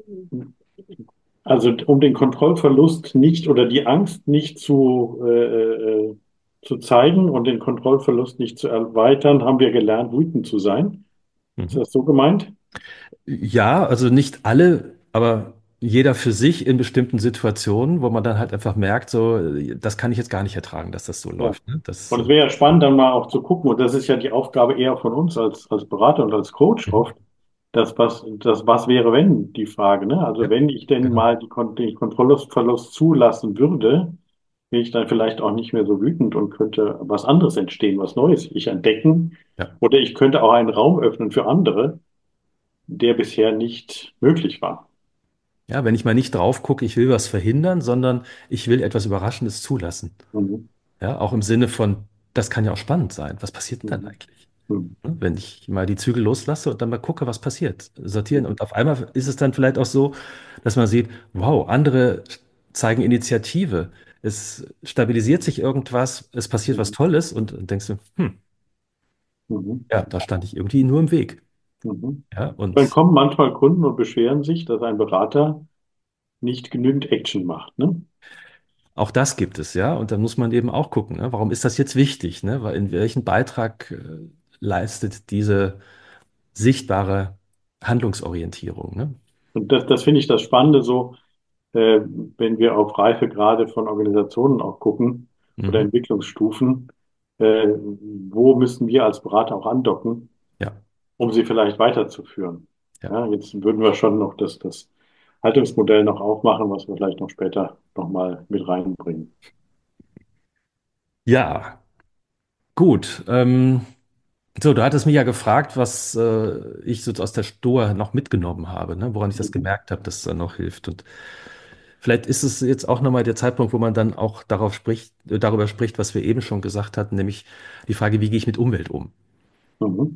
also um den Kontrollverlust nicht oder die Angst nicht zu, äh, äh, zu zeigen und den Kontrollverlust nicht zu erweitern, haben wir gelernt, wütend zu sein. Ist Mhm. das so gemeint? Ja, also nicht alle, aber jeder für sich in bestimmten Situationen, wo man dann halt einfach merkt, so, das kann ich jetzt gar nicht ertragen, dass das so Ja. läuft. Ne? Das, Und äh, es wäre ja spannend, dann mal auch zu gucken, und das ist ja die Aufgabe eher von uns als, als Berater und als Coach mhm. oft, das was, das was wäre, wenn, die Frage, ne? Also Ja, wenn ich denn genau. mal die, Kon- den Kontrollverlust zulassen würde, bin ich dann vielleicht auch nicht mehr so wütend und könnte was anderes entstehen, was Neues ich entdecken. Ja. Oder ich könnte auch einen Raum öffnen für andere, der bisher nicht möglich war. Ja, wenn ich mal nicht drauf gucke, ich will was verhindern, sondern ich will etwas Überraschendes zulassen. Mhm. Ja, auch im Sinne von, das kann ja auch spannend sein. Was passiert denn dann Mhm. eigentlich? Mhm. Ne, wenn ich mal die Zügel loslasse und dann mal gucke, was passiert. Sortieren. Mhm. Und auf einmal ist es dann vielleicht auch so, dass man sieht, wow, andere zeigen Initiative. Es stabilisiert sich irgendwas, es passiert was Mhm. Tolles und, und denkst du, hm, Mhm. ja, da stand ich irgendwie nur im Weg. Mhm. Ja, Dann und kommen manchmal Kunden und beschweren sich, dass ein Berater nicht genügend Action macht, ne? auch das gibt es, ja. Und dann muss man eben auch gucken, ne, warum ist das jetzt wichtig? Ne? Weil in welchen Beitrag äh, leistet diese sichtbare Handlungsorientierung? Ne? Und das, das finde ich das Spannende so, äh, wenn wir auf Reifegrade von Organisationen auch gucken oder Mhm. Entwicklungsstufen, äh, wo müssen wir als Berater auch andocken, Ja, um sie vielleicht weiterzuführen. ja. Ja, jetzt würden wir schon noch das, das Haltungsmodell noch aufmachen, was wir vielleicht noch später nochmal mit reinbringen. Ja, gut. Ähm, so, du hattest mich ja gefragt, was äh, ich so aus der Stoa noch mitgenommen habe, ne? Woran ich das Mhm. gemerkt habe, dass es dann noch hilft. Und vielleicht ist es jetzt auch nochmal der Zeitpunkt, wo man dann auch darauf spricht, äh, darüber spricht, was wir eben schon gesagt hatten, nämlich die Frage, wie gehe ich mit Umwelt um? Mhm.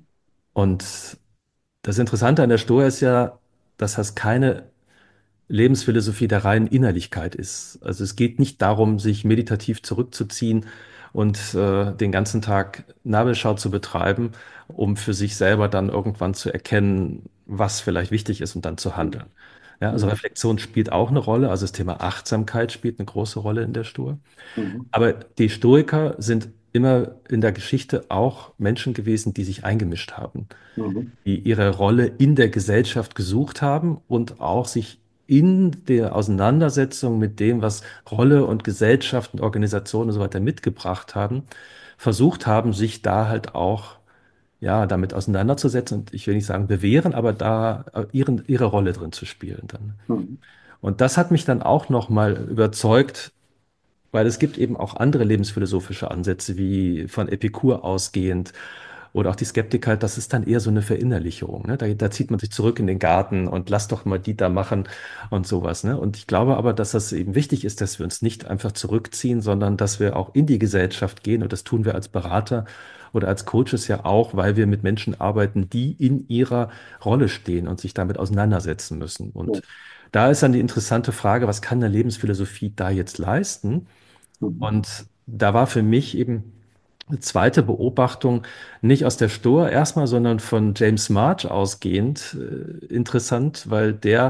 Und das Interessante an der Stoa ist ja, dass das keine Lebensphilosophie der reinen Innerlichkeit ist. Also es geht nicht darum, sich meditativ zurückzuziehen und äh, den ganzen Tag Nabelschau zu betreiben, um für sich selber dann irgendwann zu erkennen, was vielleicht wichtig ist und dann zu handeln. Ja, also Mhm. Reflexion spielt auch eine Rolle, also das Thema Achtsamkeit spielt eine große Rolle in der Stoa. Mhm. Aber die Stoiker sind immer in der Geschichte auch Menschen gewesen, die sich eingemischt haben, Mhm. die ihre Rolle in der Gesellschaft gesucht haben und auch sich in der Auseinandersetzung mit dem, was Rolle und Gesellschaft und Organisation und so weiter mitgebracht haben, versucht haben, sich da halt auch ja, damit auseinanderzusetzen und ich will nicht sagen bewähren, aber da äh, ihren, ihre Rolle drin zu spielen dann. Mhm. Und das hat mich dann auch nochmal überzeugt, weil es gibt eben auch andere lebensphilosophische Ansätze, wie von Epikur ausgehend oder auch die Skeptiker, das ist dann eher so eine Verinnerlichung. Ne? Da, da zieht man sich zurück in den Garten und lass doch mal die da machen und sowas. Ne? Und ich glaube aber, dass das eben wichtig ist, dass wir uns nicht einfach zurückziehen, sondern dass wir auch in die Gesellschaft gehen. Und das tun wir als Berater oder als Coaches ja auch, weil wir mit Menschen arbeiten, die in ihrer Rolle stehen und sich damit auseinandersetzen müssen. Ja. Und da ist dann die interessante Frage, was kann eine Lebensphilosophie da jetzt leisten? Mhm. Und da war für mich eben eine zweite Beobachtung nicht aus der Stoa erstmal, sondern von James March ausgehend äh, interessant, weil der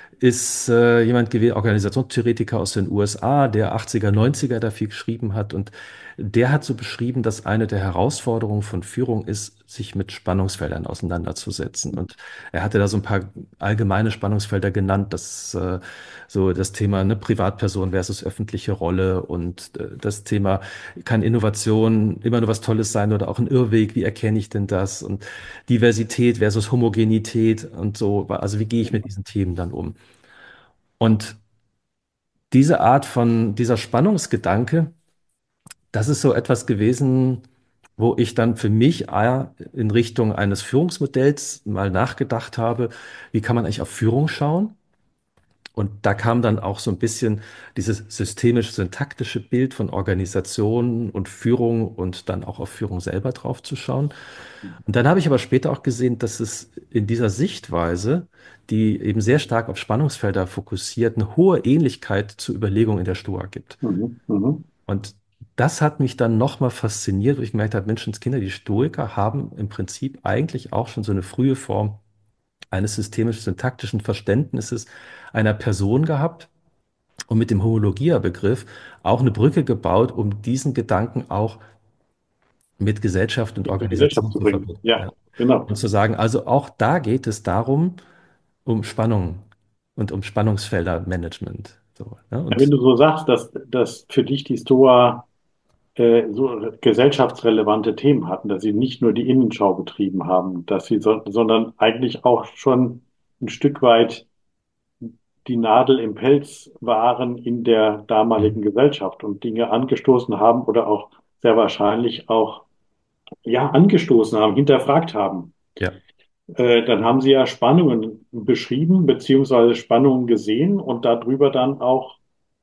ist äh, jemand gewesen, Organisationstheoretiker aus den U S A, der achtziger, neunziger da viel geschrieben hat. Und der hat so beschrieben, dass eine der Herausforderungen von Führung ist, sich mit Spannungsfeldern auseinanderzusetzen. Und er hatte da so ein paar allgemeine Spannungsfelder genannt, das äh, so das Thema ne, Privatperson versus öffentliche Rolle und äh, das Thema, kann Innovation immer nur was Tolles sein oder auch ein Irrweg? Wie erkenne ich denn das? Und Diversität versus Homogenität und so. Also wie gehe ich mit diesen Themen dann um? Und diese Art von, dieser Spannungsgedanke, das ist so etwas gewesen, wo ich dann für mich äh, in Richtung eines Führungsmodells mal nachgedacht habe, wie kann man eigentlich auf Führung schauen? Und da kam dann auch so ein bisschen dieses systemisch-syntaktische Bild von Organisation und Führung und dann auch auf Führung selber drauf zu schauen. Und dann habe ich aber später auch gesehen, dass es in dieser Sichtweise, die eben sehr stark auf Spannungsfelder fokussiert, eine hohe Ähnlichkeit zur Überlegung in der Stoa gibt. Mhm. Mhm. Und das hat mich dann nochmal fasziniert, wo ich gemerkt habe, Menschenskinder, die Stoiker haben im Prinzip eigentlich auch schon so eine frühe Form eines systemisch-syntaktischen Verständnisses einer Person gehabt und mit dem Homologia-Begriff auch eine Brücke gebaut, um diesen Gedanken auch mit Gesellschaft und In die Gesellschaft Organisation zu zu bringen. verbinden. Ja, Ja. genau. Und zu sagen, also auch da geht es darum, um Spannung und um Spannungsfeldermanagement. So, ne? Ja, wenn Und du so sagst, dass, dass für dich die Stoa äh, so gesellschaftsrelevante Themen hatten, dass sie nicht nur die Innenschau betrieben haben, dass sie so, sondern eigentlich auch schon ein Stück weit die Nadel im Pelz waren in der Mhm. damaligen Gesellschaft und Dinge angestoßen haben oder auch sehr wahrscheinlich auch, ja, angestoßen haben, hinterfragt haben. Ja. Äh, dann haben sie ja Spannungen beschrieben, beziehungsweise Spannungen gesehen und darüber dann auch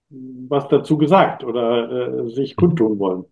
was dazu gesagt oder äh, sich Mhm. kundtun wollen.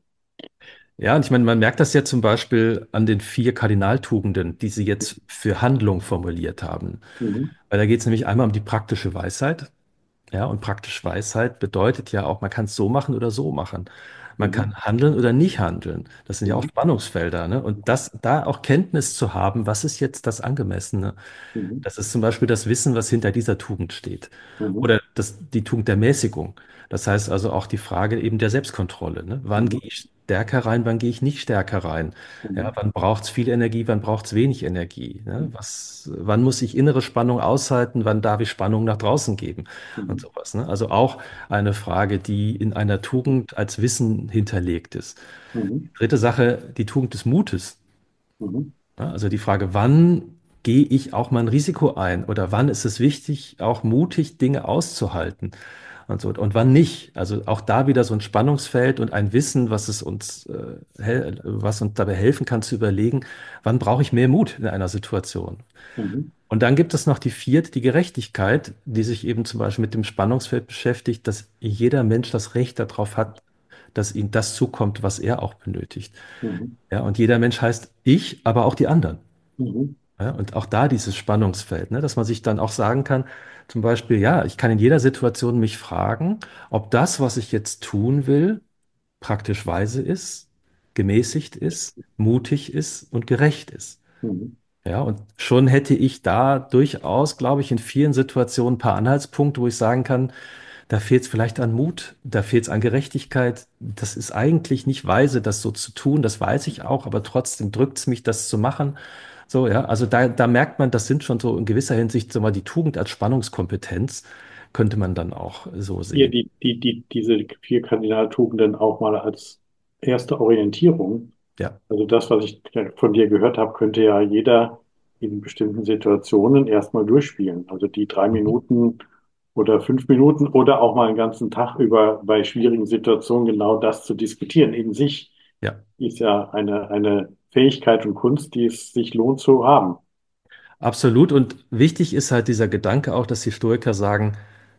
Ja, und ich meine, man merkt das ja zum Beispiel an den vier Kardinaltugenden, die Sie jetzt für Handlung formuliert haben. Mhm. Weil da geht es nämlich einmal um die praktische Weisheit. Ja, und praktisch Weisheit bedeutet ja auch, man kann es so machen oder so machen. Man Mhm. kann handeln oder nicht handeln. Das sind ja auch Mhm. Spannungsfelder, ne? Und das, da auch Kenntnis zu haben, was ist jetzt das Angemessene? Mhm. Das ist zum Beispiel das Wissen, was hinter dieser Tugend steht. Mhm. Oder das, die Tugend der Mäßigung. Das heißt also auch die Frage eben der Selbstkontrolle. Ne? Wann gehe Mhm. ich stärker rein, wann gehe ich nicht stärker rein? Ja, Mhm. wann braucht es viel Energie, wann braucht es wenig Energie? Ne? Mhm. Was, wann muss ich innere Spannung aushalten, wann darf ich Spannung nach draußen geben? Und Mhm. sowas. Ne? Also auch eine Frage, die in einer Tugend als Wissen hinterlegt ist. Mhm. Dritte Sache, die Tugend des Mutes. Mhm. Ja, also die Frage, wann gehe ich auch mal ein Risiko ein oder wann ist es wichtig, auch mutig Dinge auszuhalten und so und wann nicht. Also auch da wieder so ein Spannungsfeld und ein Wissen, was es uns, äh, hel- was uns dabei helfen kann zu überlegen, wann brauche ich mehr Mut in einer Situation. Mhm. Und dann gibt es noch die vierte, die Gerechtigkeit, die sich eben zum Beispiel mit dem Spannungsfeld beschäftigt, dass jeder Mensch das Recht darauf hat, dass ihm das zukommt, was er auch benötigt. Mhm. Ja, und jeder Mensch heißt ich, aber auch die anderen. Mhm. Ja, und auch da dieses Spannungsfeld, ne, dass man sich dann auch sagen kann, zum Beispiel, ja, ich kann in jeder Situation mich fragen, ob das, was ich jetzt tun will, praktisch weise ist, gemäßigt ist, mutig ist und gerecht ist. Mhm. Ja, und schon hätte ich da durchaus, glaube ich, in vielen Situationen ein paar Anhaltspunkte, wo ich sagen kann, da fehlt es vielleicht an Mut, da fehlt es an Gerechtigkeit. Das ist eigentlich nicht weise, das so zu tun, das weiß ich auch, aber trotzdem drückt es mich, das zu machen. So, ja, also da, da merkt man, das sind schon so in gewisser Hinsicht so mal die Tugend als Spannungskompetenz, könnte man dann auch so Hier sehen. die, die, die, diese vier Kardinaltugenden auch mal als erste Orientierung. Ja. Also das, was ich von dir gehört habe, könnte ja jeder in bestimmten Situationen erstmal durchspielen. Also die drei Mhm. Minuten oder fünf Minuten oder auch mal einen ganzen Tag über bei schwierigen Situationen genau das zu diskutieren. In sich Ja, ist ja eine, eine Fähigkeit und Kunst, die es sich lohnt zu haben. absolut. Und wichtig ist halt dieser Gedanke auch, dass die Stoiker sagen,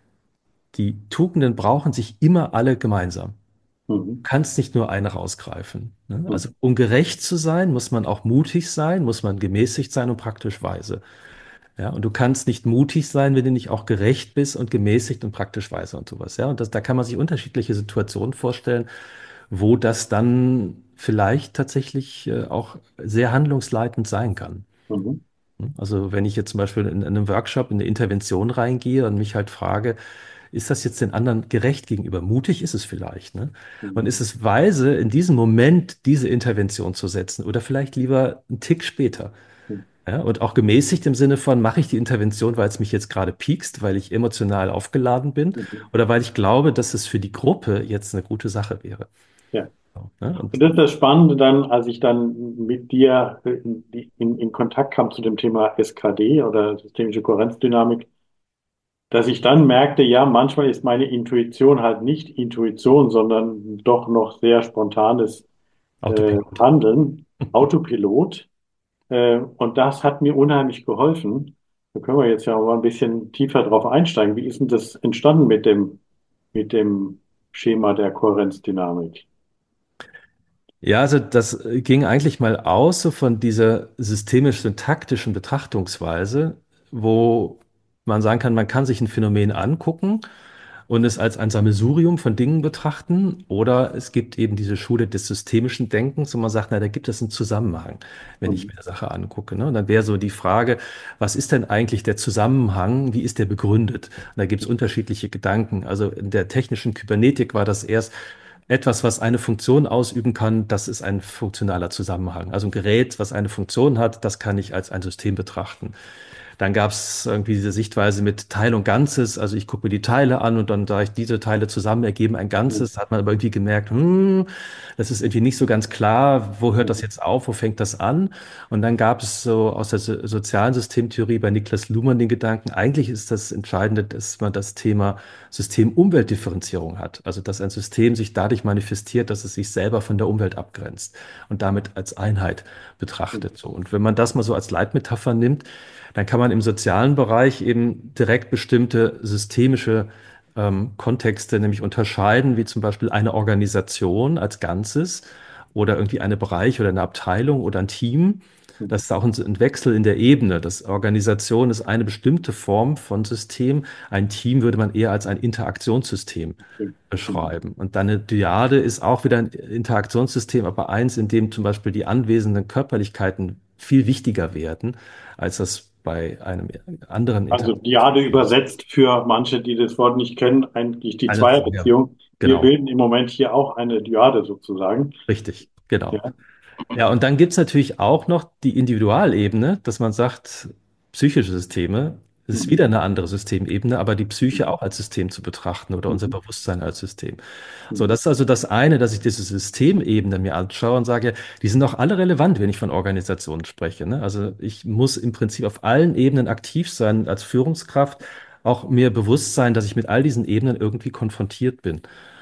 die Tugenden brauchen sich immer alle gemeinsam. Mhm. Kannst nicht nur eine rausgreifen. Ne? Also Mhm. um gerecht zu sein, muss man auch mutig sein, muss man gemäßigt sein und praktisch weise. Ja, und du kannst nicht mutig sein, wenn du nicht auch gerecht bist und gemäßigt und praktisch weise und sowas. Ja, und das, da kann man sich unterschiedliche Situationen vorstellen, wo das dann vielleicht tatsächlich äh, auch sehr handlungsleitend sein kann. Mhm. Also wenn ich jetzt zum Beispiel in, in einem Workshop in eine Intervention reingehe und mich halt frage, ist das jetzt den anderen gerecht gegenüber? Mutig ist es vielleicht, ne? Und Mhm. ist es weise, in diesem Moment diese Intervention zu setzen oder vielleicht lieber einen Tick später? Mhm. Ja, und auch gemäßigt im Sinne von, mache ich die Intervention, weil es mich jetzt gerade piekst, weil ich emotional aufgeladen bin Mhm. oder weil ich glaube, dass es für die Gruppe jetzt eine gute Sache wäre. Ja. So, ne? Und Und das ist das Spannende dann, als ich dann mit dir in, in, in Kontakt kam zu dem Thema S K D oder systemische Kohärenzdynamik, dass ich dann merkte, ja, manchmal ist meine Intuition halt nicht Intuition, sondern doch noch sehr spontanes äh, Autopilot. Handeln, Autopilot. Äh, und das hat mir unheimlich geholfen. Da können wir jetzt ja mal ein bisschen tiefer drauf einsteigen. Wie ist denn das entstanden mit dem, mit dem Schema der Kohärenzdynamik? Ja, also das äh, ging eigentlich mal aus so von dieser systemisch-syntaktischen Betrachtungsweise, wo man sagen kann, man kann sich ein Phänomen angucken und es als ein Sammelsurium von Dingen betrachten, oder es gibt eben diese Schule des systemischen Denkens, wo man sagt, na, da gibt es einen Zusammenhang, wenn ich Mhm. mir eine Sache angucke. Ne? Und dann wäre so die Frage, was ist denn eigentlich der Zusammenhang, wie ist der begründet? Und da gibt es unterschiedliche Gedanken. Also in der technischen Kybernetik war das erst etwas, was eine Funktion ausüben kann, das ist ein funktionaler Zusammenhang. Also ein Gerät, was eine Funktion hat, das kann ich als ein System betrachten. Dann gab es irgendwie diese Sichtweise mit Teil und Ganzes. Also ich gucke mir die Teile an und dann sage ich, diese Teile zusammen ergeben ein Ganzes. Da hat man aber irgendwie gemerkt, hm, das ist irgendwie nicht so ganz klar, wo hört das jetzt auf, wo fängt das an? Und dann gab es so aus der so sozialen Systemtheorie bei Niklas Luhmann den Gedanken, eigentlich ist das Entscheidende, dass man das Thema System-Umwelt-Differenzierung hat. Also dass ein System sich dadurch manifestiert, dass es sich selber von der Umwelt abgrenzt und damit als Einheit betrachtet. So. Und wenn man das mal so als Leitmetapher nimmt, dann kann man im sozialen Bereich eben direkt bestimmte systemische ähm, Kontexte nämlich unterscheiden, wie zum Beispiel eine Organisation als Ganzes oder irgendwie eine Bereich oder eine Abteilung oder ein Team. Das ist auch ein, ein Wechsel in der Ebene. Das Organisation ist eine bestimmte Form von System. Ein Team würde man eher als ein Interaktionssystem beschreiben. Und dann eine Dyade ist auch wieder ein Interaktionssystem, aber eins, in dem zum Beispiel die anwesenden Körperlichkeiten viel wichtiger werden, als das bei einem anderen Also Interaktionssystem. Dyade übersetzt für manche, die das Wort nicht kennen, eigentlich die Eine, ja, Zweierbeziehung. Wir genau, bilden im Moment hier auch eine Dyade sozusagen. richtig, genau. Ja. Ja, und dann gibt's natürlich auch noch die Individualebene, dass man sagt, psychische Systeme, es ist wieder Mhm. eine andere Systemebene, aber die Psyche Mhm. auch als System zu betrachten oder unser Mhm. Bewusstsein als System. So, Mhm. das ist also das eine, dass ich diese Systemebene mir anschaue und sage, die sind auch alle relevant, wenn ich von Organisationen spreche. Ne? Also ich muss im Prinzip auf allen Ebenen aktiv sein als Führungskraft, auch mir bewusst sein, dass ich mit all diesen Ebenen irgendwie konfrontiert bin.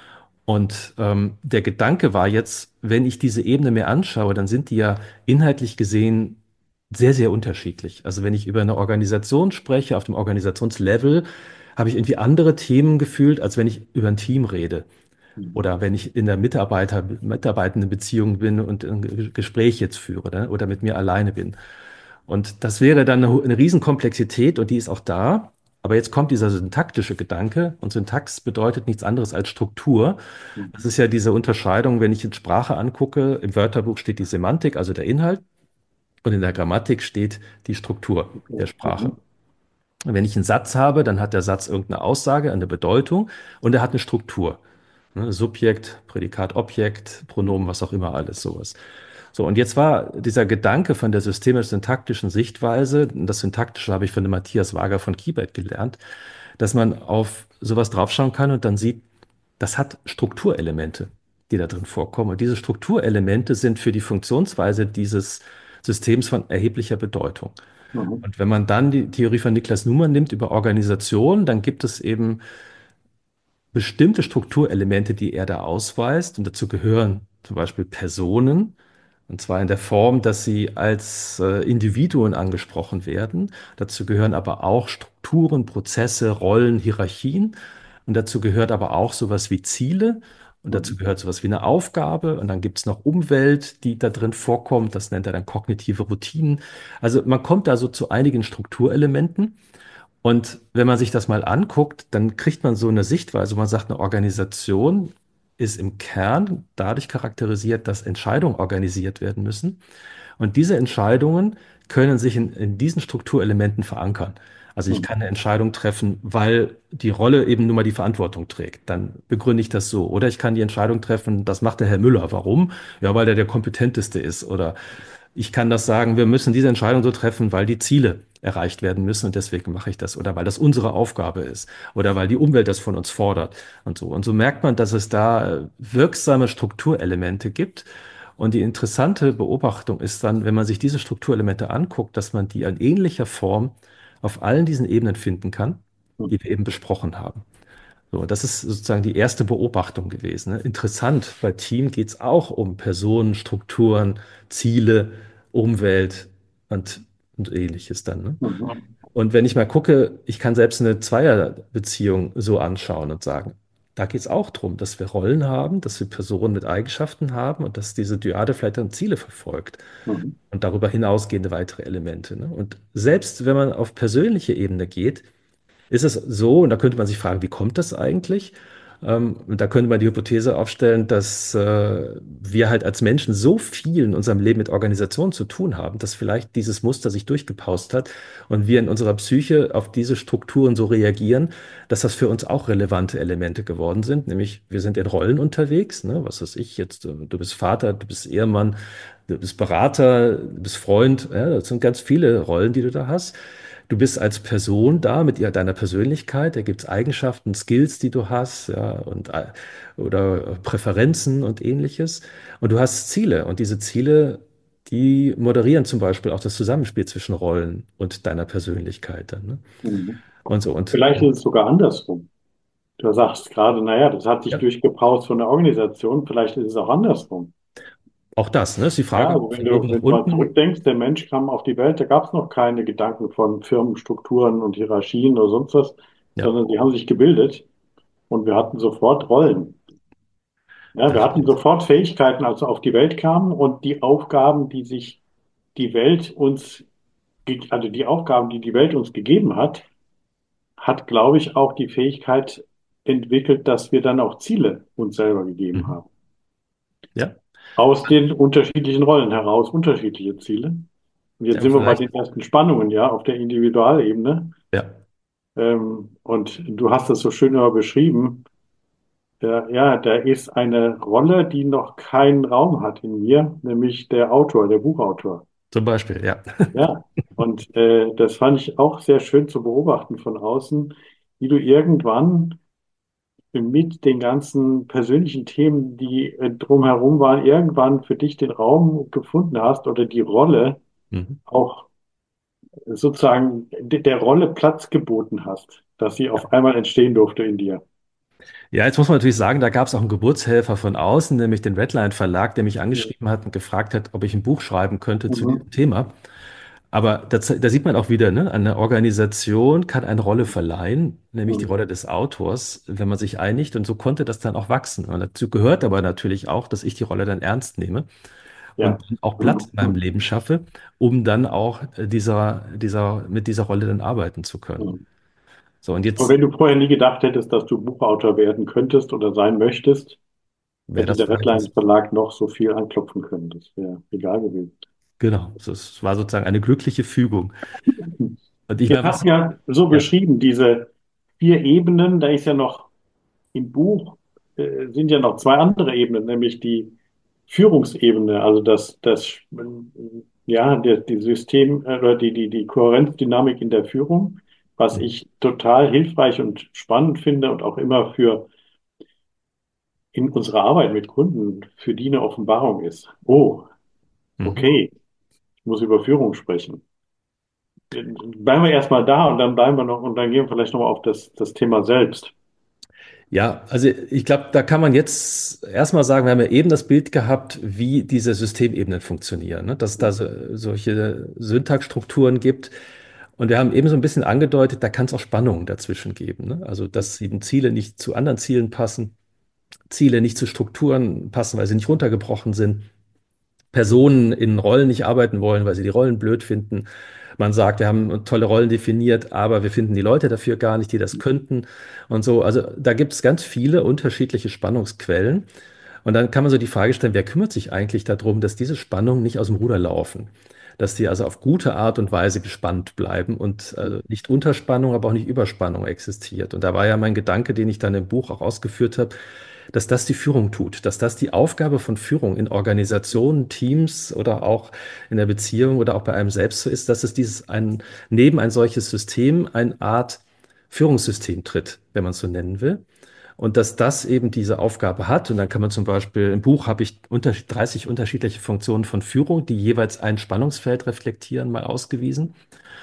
Und ähm, der Gedanke war jetzt, wenn ich diese Ebene mir anschaue, dann sind die ja inhaltlich gesehen sehr, sehr unterschiedlich. Also wenn ich über eine Organisation spreche, auf dem Organisationslevel, habe ich irgendwie andere Themen gefühlt, als wenn ich über ein Team rede. Mhm. Oder wenn ich in der Mitarbeiter, mitarbeitenden Beziehung bin und ein Gespräch jetzt führe, ne? Oder mit mir alleine bin. Und das wäre dann eine, eine Riesenkomplexität und die ist auch da. Aber jetzt kommt dieser syntaktische Gedanke und Syntax bedeutet nichts anderes als Struktur. Das Mhm. ist ja diese Unterscheidung, wenn ich jetzt Sprache angucke, im Wörterbuch steht die Semantik, also der Inhalt, und in der Grammatik steht die Struktur der Okay. Sprache. Mhm. Und wenn ich einen Satz habe, dann hat der Satz irgendeine Aussage, eine Bedeutung und er hat eine Struktur. Ne, Subjekt, Prädikat, Objekt, Pronomen, was auch immer alles sowas. So, und jetzt war dieser Gedanke von der systemisch-syntaktischen Sichtweise, das Syntaktische habe ich von dem Matthias Wager von Keybat gelernt, dass man auf sowas draufschauen kann und dann sieht, das hat Strukturelemente, die da drin vorkommen. Und diese Strukturelemente sind für die Funktionsweise dieses Systems von erheblicher Bedeutung. Mhm. Und wenn man dann die Theorie von Niklas Luhmann nimmt über Organisation, dann gibt es eben bestimmte Strukturelemente, die er da ausweist. Und dazu gehören zum Beispiel Personen, und zwar in der Form, dass sie als äh, Individuen angesprochen werden. Dazu gehören aber auch Strukturen, Prozesse, Rollen, Hierarchien. Und dazu gehört aber auch sowas wie Ziele. Und dazu Mhm. gehört sowas wie eine Aufgabe. Und dann gibt es noch Umwelt, die da drin vorkommt. Das nennt er dann kognitive Routinen. Also man kommt da so zu einigen Strukturelementen. Und wenn man sich das mal anguckt, dann kriegt man so eine Sichtweise, wo man sagt, eine Organisation ist im Kern dadurch charakterisiert, dass Entscheidungen organisiert werden müssen. Und diese Entscheidungen können sich in, in diesen Strukturelementen verankern. Also ich kann Mhm. eine Entscheidung treffen, weil die Rolle eben nun mal die Verantwortung trägt. Dann begründe ich das so. Oder ich kann die Entscheidung treffen, das macht der Herr Müller. Warum? Ja, weil der der kompetenteste ist. Oder ich kann das sagen, wir müssen diese Entscheidung so treffen, weil die Ziele erreicht werden müssen und deswegen mache ich das. Oder weil das unsere Aufgabe ist. Oder weil die Umwelt das von uns fordert und so. Und so merkt man, dass es da äh, wirksame Strukturelemente gibt. Und die interessante Beobachtung ist dann, wenn man sich diese Strukturelemente anguckt, dass man die in ähnlicher Form auf allen diesen Ebenen finden kann, Mhm. die wir eben besprochen haben. So, das ist sozusagen die erste Beobachtung gewesen. Ne? Interessant, bei Team geht es auch um Personen, Strukturen, Ziele, Umwelt und, und ähnliches dann. Ne? Mhm. Und wenn ich mal gucke, ich kann selbst eine Zweierbeziehung so anschauen und sagen, da geht es auch darum, dass wir Rollen haben, dass wir Personen mit Eigenschaften haben und dass diese Dyade vielleicht dann Ziele verfolgt Mhm. und darüber hinausgehende weitere Elemente. Ne? Und selbst wenn man auf persönliche Ebene geht, ist es so, und da könnte man sich fragen, wie kommt das eigentlich? Ähm, und da könnte man die Hypothese aufstellen, dass äh, wir halt als Menschen so viel in unserem Leben mit Organisationen zu tun haben, dass vielleicht dieses Muster sich durchgepaust hat und wir in unserer Psyche auf diese Strukturen so reagieren, dass das für uns auch relevante Elemente geworden sind. Nämlich, wir sind in Rollen unterwegs, ne? Was weiß ich jetzt, äh, du bist Vater, du bist Ehemann, du bist Berater, du bist Freund, ja, das sind ganz viele Rollen, die du da hast. du bist als Person da mit ihr- deiner Persönlichkeit, da gibt es Eigenschaften, Skills, die du hast, ja, und, äh, oder Präferenzen und ähnliches. Und du hast Ziele und diese Ziele, die moderieren zum Beispiel auch das Zusammenspiel zwischen Rollen und deiner Persönlichkeit dann, ne? Mhm. Und so. Und Vielleicht ist es sogar andersrum. Du sagst gerade, naja, das hat sich ja, durchgebraust von der Organisation. Vielleicht ist es auch andersrum. auch das, ne, ist die Ja, Frage also wenn von du, oben nach wenn du mal unten. zurückdenkst, der Mensch kam auf die Welt, da gab es noch keine Gedanken von Firmenstrukturen und Hierarchien oder sonst was, Ja, sondern die haben sich gebildet und wir hatten sofort Rollen. Ja, wir das hatten stimmt. sofort Fähigkeiten, als wir auf die Welt kamen und die Aufgaben, die sich die Welt uns, ge- also die Aufgaben, die die Welt uns gegeben hat, hat, glaube ich, auch die Fähigkeit entwickelt, dass wir dann auch Ziele uns selber gegeben Mhm. haben. Ja, Aus den unterschiedlichen Rollen heraus unterschiedliche Ziele. Und jetzt ja, sind wir bei vielleicht, den ersten Spannungen, ja, auf der Individualebene. ja. Ähm, und du hast es so schön immer beschrieben. Ja, ja, da ist eine Rolle, die noch keinen Raum hat in mir, nämlich der Autor, der Buchautor. Zum Beispiel, ja. Ja, und äh, das fand ich auch sehr schön zu beobachten von außen, wie du irgendwann mit den ganzen persönlichen Themen, die äh, drumherum waren, irgendwann für dich den Raum gefunden hast oder die Rolle Mhm. auch sozusagen de- der Rolle Platz geboten hast, dass sie auf einmal entstehen durfte in dir. Ja, jetzt muss man natürlich sagen, da gab es auch einen Geburtshelfer von außen, nämlich den Redline Verlag, der mich angeschrieben hat und gefragt hat, ob ich ein Buch schreiben könnte zu Mhm. diesem Thema. Aber da, da sieht man auch wieder, ne, eine Organisation kann eine Rolle verleihen, nämlich die Mhm. Rolle des Autors, wenn man sich einigt. Und so konnte das dann auch wachsen. Und dazu gehört aber natürlich auch, dass ich die Rolle dann ernst nehme und Ja. dann auch Platz in meinem Leben schaffe, um dann auch äh, dieser, dieser, mit dieser Rolle dann arbeiten zu können. Mhm. So, und Und jetzt wenn du vorher nie gedacht hättest, dass du Buchautor werden könntest oder sein möchtest, wäre hätte das der vielleicht Redline was. Verlag noch so viel anklopfen können. Das wäre egal gewesen. Genau, so, es war sozusagen eine glückliche Fügung. Und ich Wir meine, was, hatten ja so ja, beschrieben, diese vier Ebenen, da ist ja noch im Buch, äh, sind ja noch zwei andere Ebenen, nämlich die Führungsebene, also das, das, äh, ja, der, die System, äh, oder die, die, die Kohärenzdynamik in der Führung, was mhm, ich total hilfreich und spannend finde und auch immer für in unserer Arbeit mit Kunden für die eine Offenbarung ist. Oh, mhm. okay, ich muss über Führung sprechen. Bleiben wir erstmal da und dann bleiben wir noch und dann gehen wir vielleicht nochmal auf das, das Thema selbst. Ja, also ich glaube, da kann man jetzt erstmal sagen, wir haben ja eben das Bild gehabt, wie diese Systemebenen funktionieren, ne? Dass es da so, solche Syntaxstrukturen gibt. Und wir haben eben so ein bisschen angedeutet, da kann es auch Spannungen dazwischen geben, ne? Also, dass eben Ziele nicht zu anderen Zielen passen, Ziele nicht zu Strukturen passen, weil sie nicht runtergebrochen sind. Personen in Rollen nicht arbeiten wollen, weil sie die Rollen blöd finden. Man sagt, wir haben tolle Rollen definiert, aber wir finden die Leute dafür gar nicht, die das könnten und so. Also da gibt es ganz viele unterschiedliche Spannungsquellen. Und dann kann man so die Frage stellen, wer kümmert sich eigentlich darum, dass diese Spannungen nicht aus dem Ruder laufen? Dass die also auf gute Art und Weise gespannt bleiben und äh, nicht Unterspannung, aber auch nicht Überspannung existiert. Und da war ja mein Gedanke, den ich dann im Buch auch ausgeführt habe, dass das die Führung tut, dass das die Aufgabe von Führung in Organisationen, Teams oder auch in der Beziehung oder auch bei einem selbst so ist, dass es dieses ein, neben ein solches System eine Art Führungssystem tritt, wenn man es so nennen will. Und dass das eben diese Aufgabe hat. Und dann kann man zum Beispiel, im Buch habe ich unter, dreißig unterschiedliche Funktionen von Führung, die jeweils ein Spannungsfeld reflektieren, mal ausgewiesen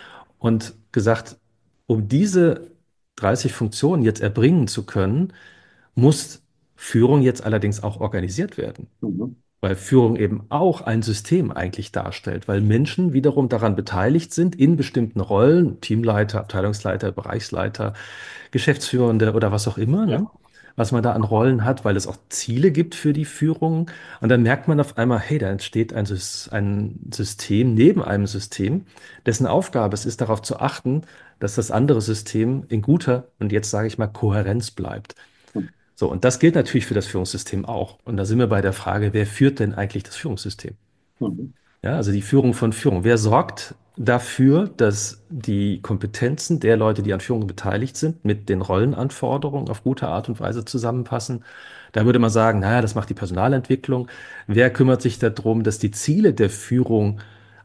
und gesagt, um diese dreißig Funktionen jetzt erbringen zu können, muss Führung jetzt allerdings auch organisiert werden, Mhm. weil Führung eben auch ein System eigentlich darstellt, weil Menschen wiederum daran beteiligt sind in bestimmten Rollen, Teamleiter, Abteilungsleiter, Bereichsleiter, Geschäftsführende oder was auch immer, Ja. ne? Was man da an Rollen hat, weil es auch Ziele gibt für die Führung. Und dann merkt man auf einmal, hey, da entsteht ein, Sys- ein System neben einem System, dessen Aufgabe es ist, darauf zu achten, dass das andere System in guter und jetzt sage ich mal Kohärenz bleibt. So, und das gilt natürlich für das Führungssystem auch. Und da sind wir bei der Frage, wer führt denn eigentlich das Führungssystem? Mhm. Ja, also die Führung von Führung. Wer sorgt dafür, dass die Kompetenzen der Leute, die an Führung beteiligt sind, mit den Rollenanforderungen auf gute Art und Weise zusammenpassen? Da würde man sagen, naja, das macht die Personalentwicklung. Wer kümmert sich darum, dass die Ziele der Führung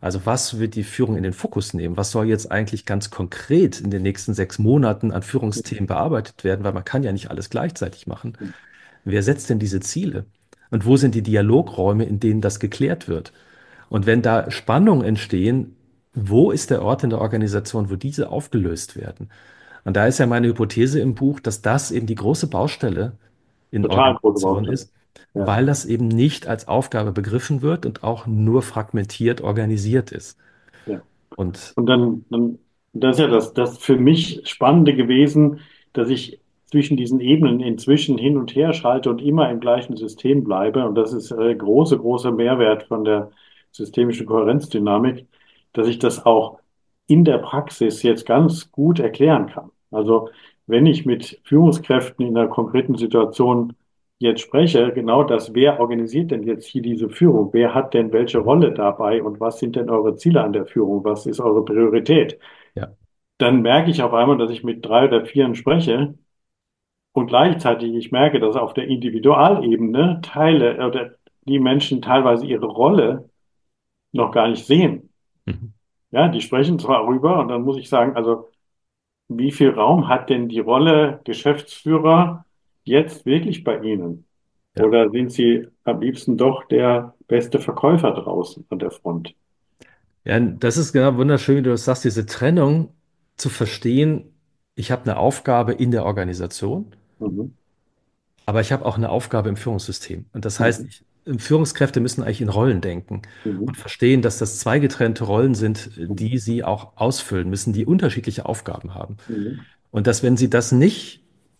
Also was wird die Führung in den Fokus nehmen? Was soll jetzt eigentlich ganz konkret in den nächsten sechs Monaten an Führungsthemen bearbeitet werden? Weil man kann ja nicht alles gleichzeitig machen. Wer setzt denn diese Ziele? Und wo sind die Dialogräume, in denen das geklärt wird? Und wenn da Spannungen entstehen, wo ist der Ort in der Organisation, wo diese aufgelöst werden? Und da ist ja meine Hypothese im Buch, dass das eben die große Baustelle in Total große Organisationen Baustelle. ist, Ja. weil das eben nicht als Aufgabe begriffen wird und auch nur fragmentiert organisiert ist. Ja. Und Und dann, dann, das ist ja das, das für mich Spannende gewesen, dass ich zwischen diesen Ebenen inzwischen hin und her schalte und immer im gleichen System bleibe. Und das ist äh, große, großer Mehrwert von der systemischen Kohärenzdynamik, dass ich das auch in der Praxis jetzt ganz gut erklären kann. Also wenn ich mit Führungskräften in einer konkreten Situation jetzt spreche, genau das, wer organisiert denn jetzt hier diese Führung? Wer hat denn welche Rolle dabei und was sind denn eure Ziele an der Führung? Was ist eure Priorität? ja, Dann merke ich auf einmal, dass ich mit drei oder vieren spreche und gleichzeitig ich merke, dass auf der Individualebene Teile oder die Menschen teilweise ihre Rolle noch gar nicht sehen. mhm, Ja, die sprechen zwar rüber und dann muss ich sagen, also wie viel Raum hat denn die Rolle Geschäftsführer jetzt wirklich bei Ihnen? ja. Oder sind Sie am liebsten doch der beste Verkäufer draußen an der Front? Ja, das ist genau wunderschön, wie du das sagst, diese Trennung zu verstehen. Ich habe eine Aufgabe in der Organisation, Mhm. aber ich habe auch eine Aufgabe im Führungssystem. Und das heißt, Mhm. ich, Führungskräfte müssen eigentlich in Rollen denken und Mhm. verstehen, dass das zwei getrennte Rollen sind, die sie auch ausfüllen müssen, die unterschiedliche Aufgaben haben. Mhm. Und dass, wenn sie das nicht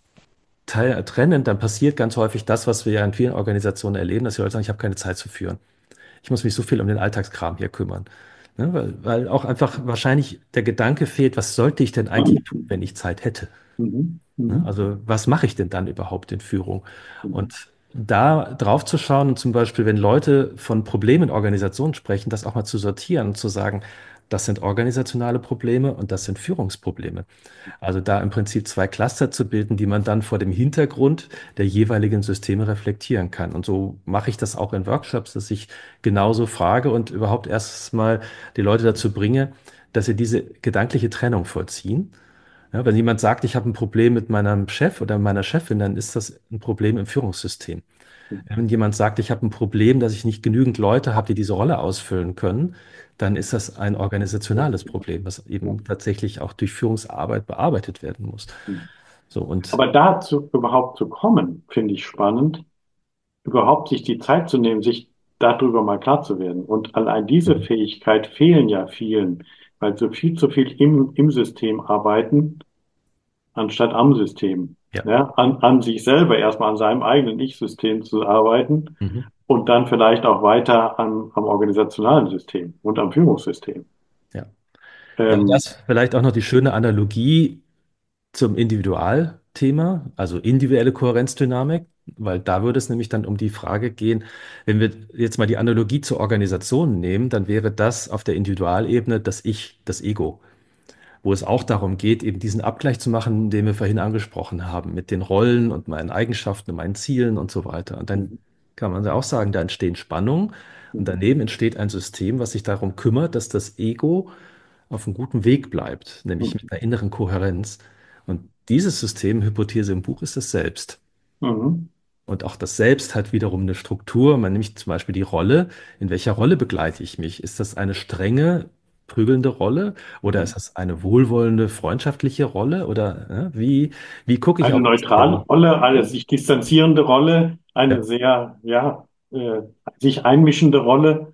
teil- trennen, dann passiert ganz häufig das, was wir ja in vielen Organisationen erleben, dass die Leute sagen, ich habe keine Zeit zu führen. Ich muss mich so viel um den Alltagskram hier kümmern. Ne, weil, weil auch einfach wahrscheinlich der Gedanke fehlt, was sollte ich denn eigentlich tun, wenn ich Zeit hätte? Mhm. Ne? Mhm. Also was mache ich denn dann überhaupt in Führung? Mhm. Und da drauf zu schauen und zum Beispiel, wenn Leute von Problemen in Organisationen sprechen, das auch mal zu sortieren und zu sagen, das sind organisationale Probleme und das sind Führungsprobleme. Also da im Prinzip zwei Cluster zu bilden, die man dann vor dem Hintergrund der jeweiligen Systeme reflektieren kann. Und so mache ich das auch in Workshops, dass ich genauso frage und überhaupt erstmal die Leute dazu bringe, dass sie diese gedankliche Trennung vollziehen. Ja, wenn jemand sagt, ich habe ein Problem mit meinem Chef oder meiner Chefin, dann ist das ein Problem im Führungssystem. Wenn jemand sagt, ich habe ein Problem, dass ich nicht genügend Leute habe, die diese Rolle ausfüllen können, dann ist das ein organisationales Problem, was Ja. eben tatsächlich auch durch Führungsarbeit bearbeitet werden muss. Mhm. So, und Aber dazu überhaupt zu kommen, finde ich spannend, überhaupt sich die Zeit zu nehmen, sich darüber mal klar zu werden. Und allein diese mhm. Fähigkeit fehlen ja vielen, weil so viel zu viel im, im System arbeiten, anstatt am System. Ja, Ja, an, an sich selber erstmal an seinem eigenen Ich-System zu arbeiten mhm. und dann vielleicht auch weiter am, am organisationalen System und am Führungssystem. Ja. Ja, Ähm, das vielleicht auch noch die schöne Analogie zum Individualthema, also individuelle Kohärenzdynamik, weil da würde es nämlich dann um die Frage gehen, wenn wir jetzt mal die Analogie zur Organisation nehmen, dann wäre das auf der Individualebene das Ich, das Ego, wo es auch darum geht, eben diesen Abgleich zu machen, den wir vorhin angesprochen haben, mit den Rollen und meinen Eigenschaften und meinen Zielen und so weiter. Und dann mhm. kann man ja auch sagen, da entstehen Spannungen und Mhm. daneben entsteht ein System, was sich darum kümmert, dass das Ego auf einem guten Weg bleibt, nämlich mit Mhm. einer inneren Kohärenz. Und dieses System, Hypothese im Buch, ist das Selbst. Mhm. Und auch das Selbst hat wiederum eine Struktur. Man nimmt zum Beispiel die Rolle. In welcher Rolle begleite ich mich? Ist das eine strenge, prügelnde Rolle oder ist Mhm. das eine wohlwollende, freundschaftliche Rolle? Oder äh, wie, wie gucke ich Eine auf das neutrale Leben? Rolle, eine sich distanzierende Rolle, eine Ja, sehr, ja, äh, sich einmischende Rolle.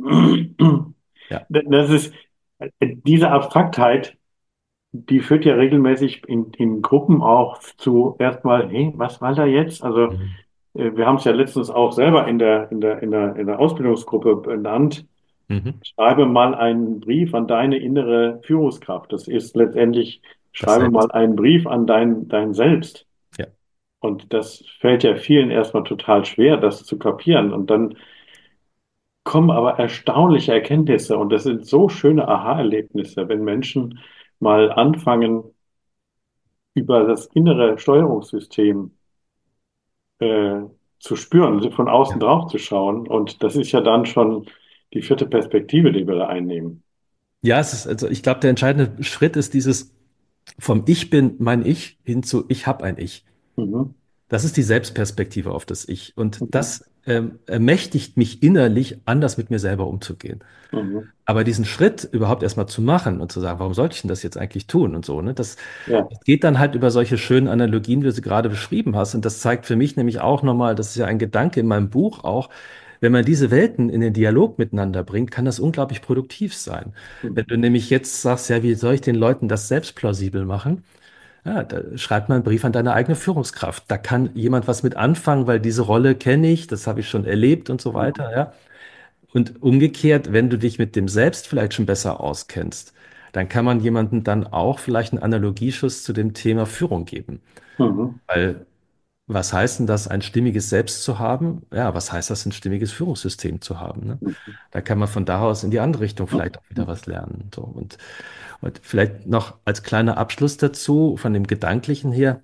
ja, Das ist, diese Abstraktheit, die führt ja regelmäßig in, in Gruppen auch zu erstmal, hey, was war da jetzt? Also, mhm. äh, wir haben es ja letztens auch selber in der, in der, in der, in der Ausbildungsgruppe benannt. Mhm. Schreibe mal einen Brief an deine innere Führungskraft. Das ist letztendlich, Das schreibe mal Selbst. einen Brief an dein, dein Selbst. Ja, Und das fällt ja vielen erstmal total schwer, das zu kapieren. Und dann kommen aber erstaunliche Erkenntnisse. Und das sind so schöne Aha-Erlebnisse, wenn Menschen mal anfangen, über das innere Steuerungssystem äh, zu spüren, von außen ja, drauf zu schauen. Und das ist ja dann schon die vierte Perspektive, die wir da einnehmen. Ja, es ist, also ich glaube, der entscheidende Schritt ist dieses vom Ich bin mein Ich hin zu Ich habe ein Ich. Mhm. Das ist die Selbstperspektive auf das Ich. Und Mhm. das ähm, ermächtigt mich innerlich, anders mit mir selber umzugehen. Mhm. Aber diesen Schritt überhaupt erstmal zu machen und zu sagen, warum sollte ich denn das jetzt eigentlich tun und so, ne? Das, Ja. das geht dann halt über solche schönen Analogien, wie du sie gerade beschrieben hast. Und das zeigt für mich nämlich auch nochmal, das ist ja ein Gedanke in meinem Buch auch, wenn man diese Welten in den Dialog miteinander bringt, kann das unglaublich produktiv sein. Wenn Mhm. du nämlich jetzt sagst, ja, wie soll ich den Leuten das selbst plausibel machen? Ja, da schreibt man einen Brief an deine eigene Führungskraft. Da kann jemand was mit anfangen, weil diese Rolle kenne ich, das habe ich schon erlebt und so Mhm. weiter, ja. Und umgekehrt, wenn du dich mit dem Selbst vielleicht schon besser auskennst, dann kann man jemandem dann auch vielleicht einen Analogieschuss zu dem Thema Führung geben. Mhm. Weil was heißt denn das, ein stimmiges Selbst zu haben? Ja, was heißt das, ein stimmiges Führungssystem zu haben? Ne? Mhm. Da kann man von da aus in die andere Richtung vielleicht auch wieder Mhm. was lernen. So. Und, und vielleicht noch als kleiner Abschluss dazu, von dem Gedanklichen her,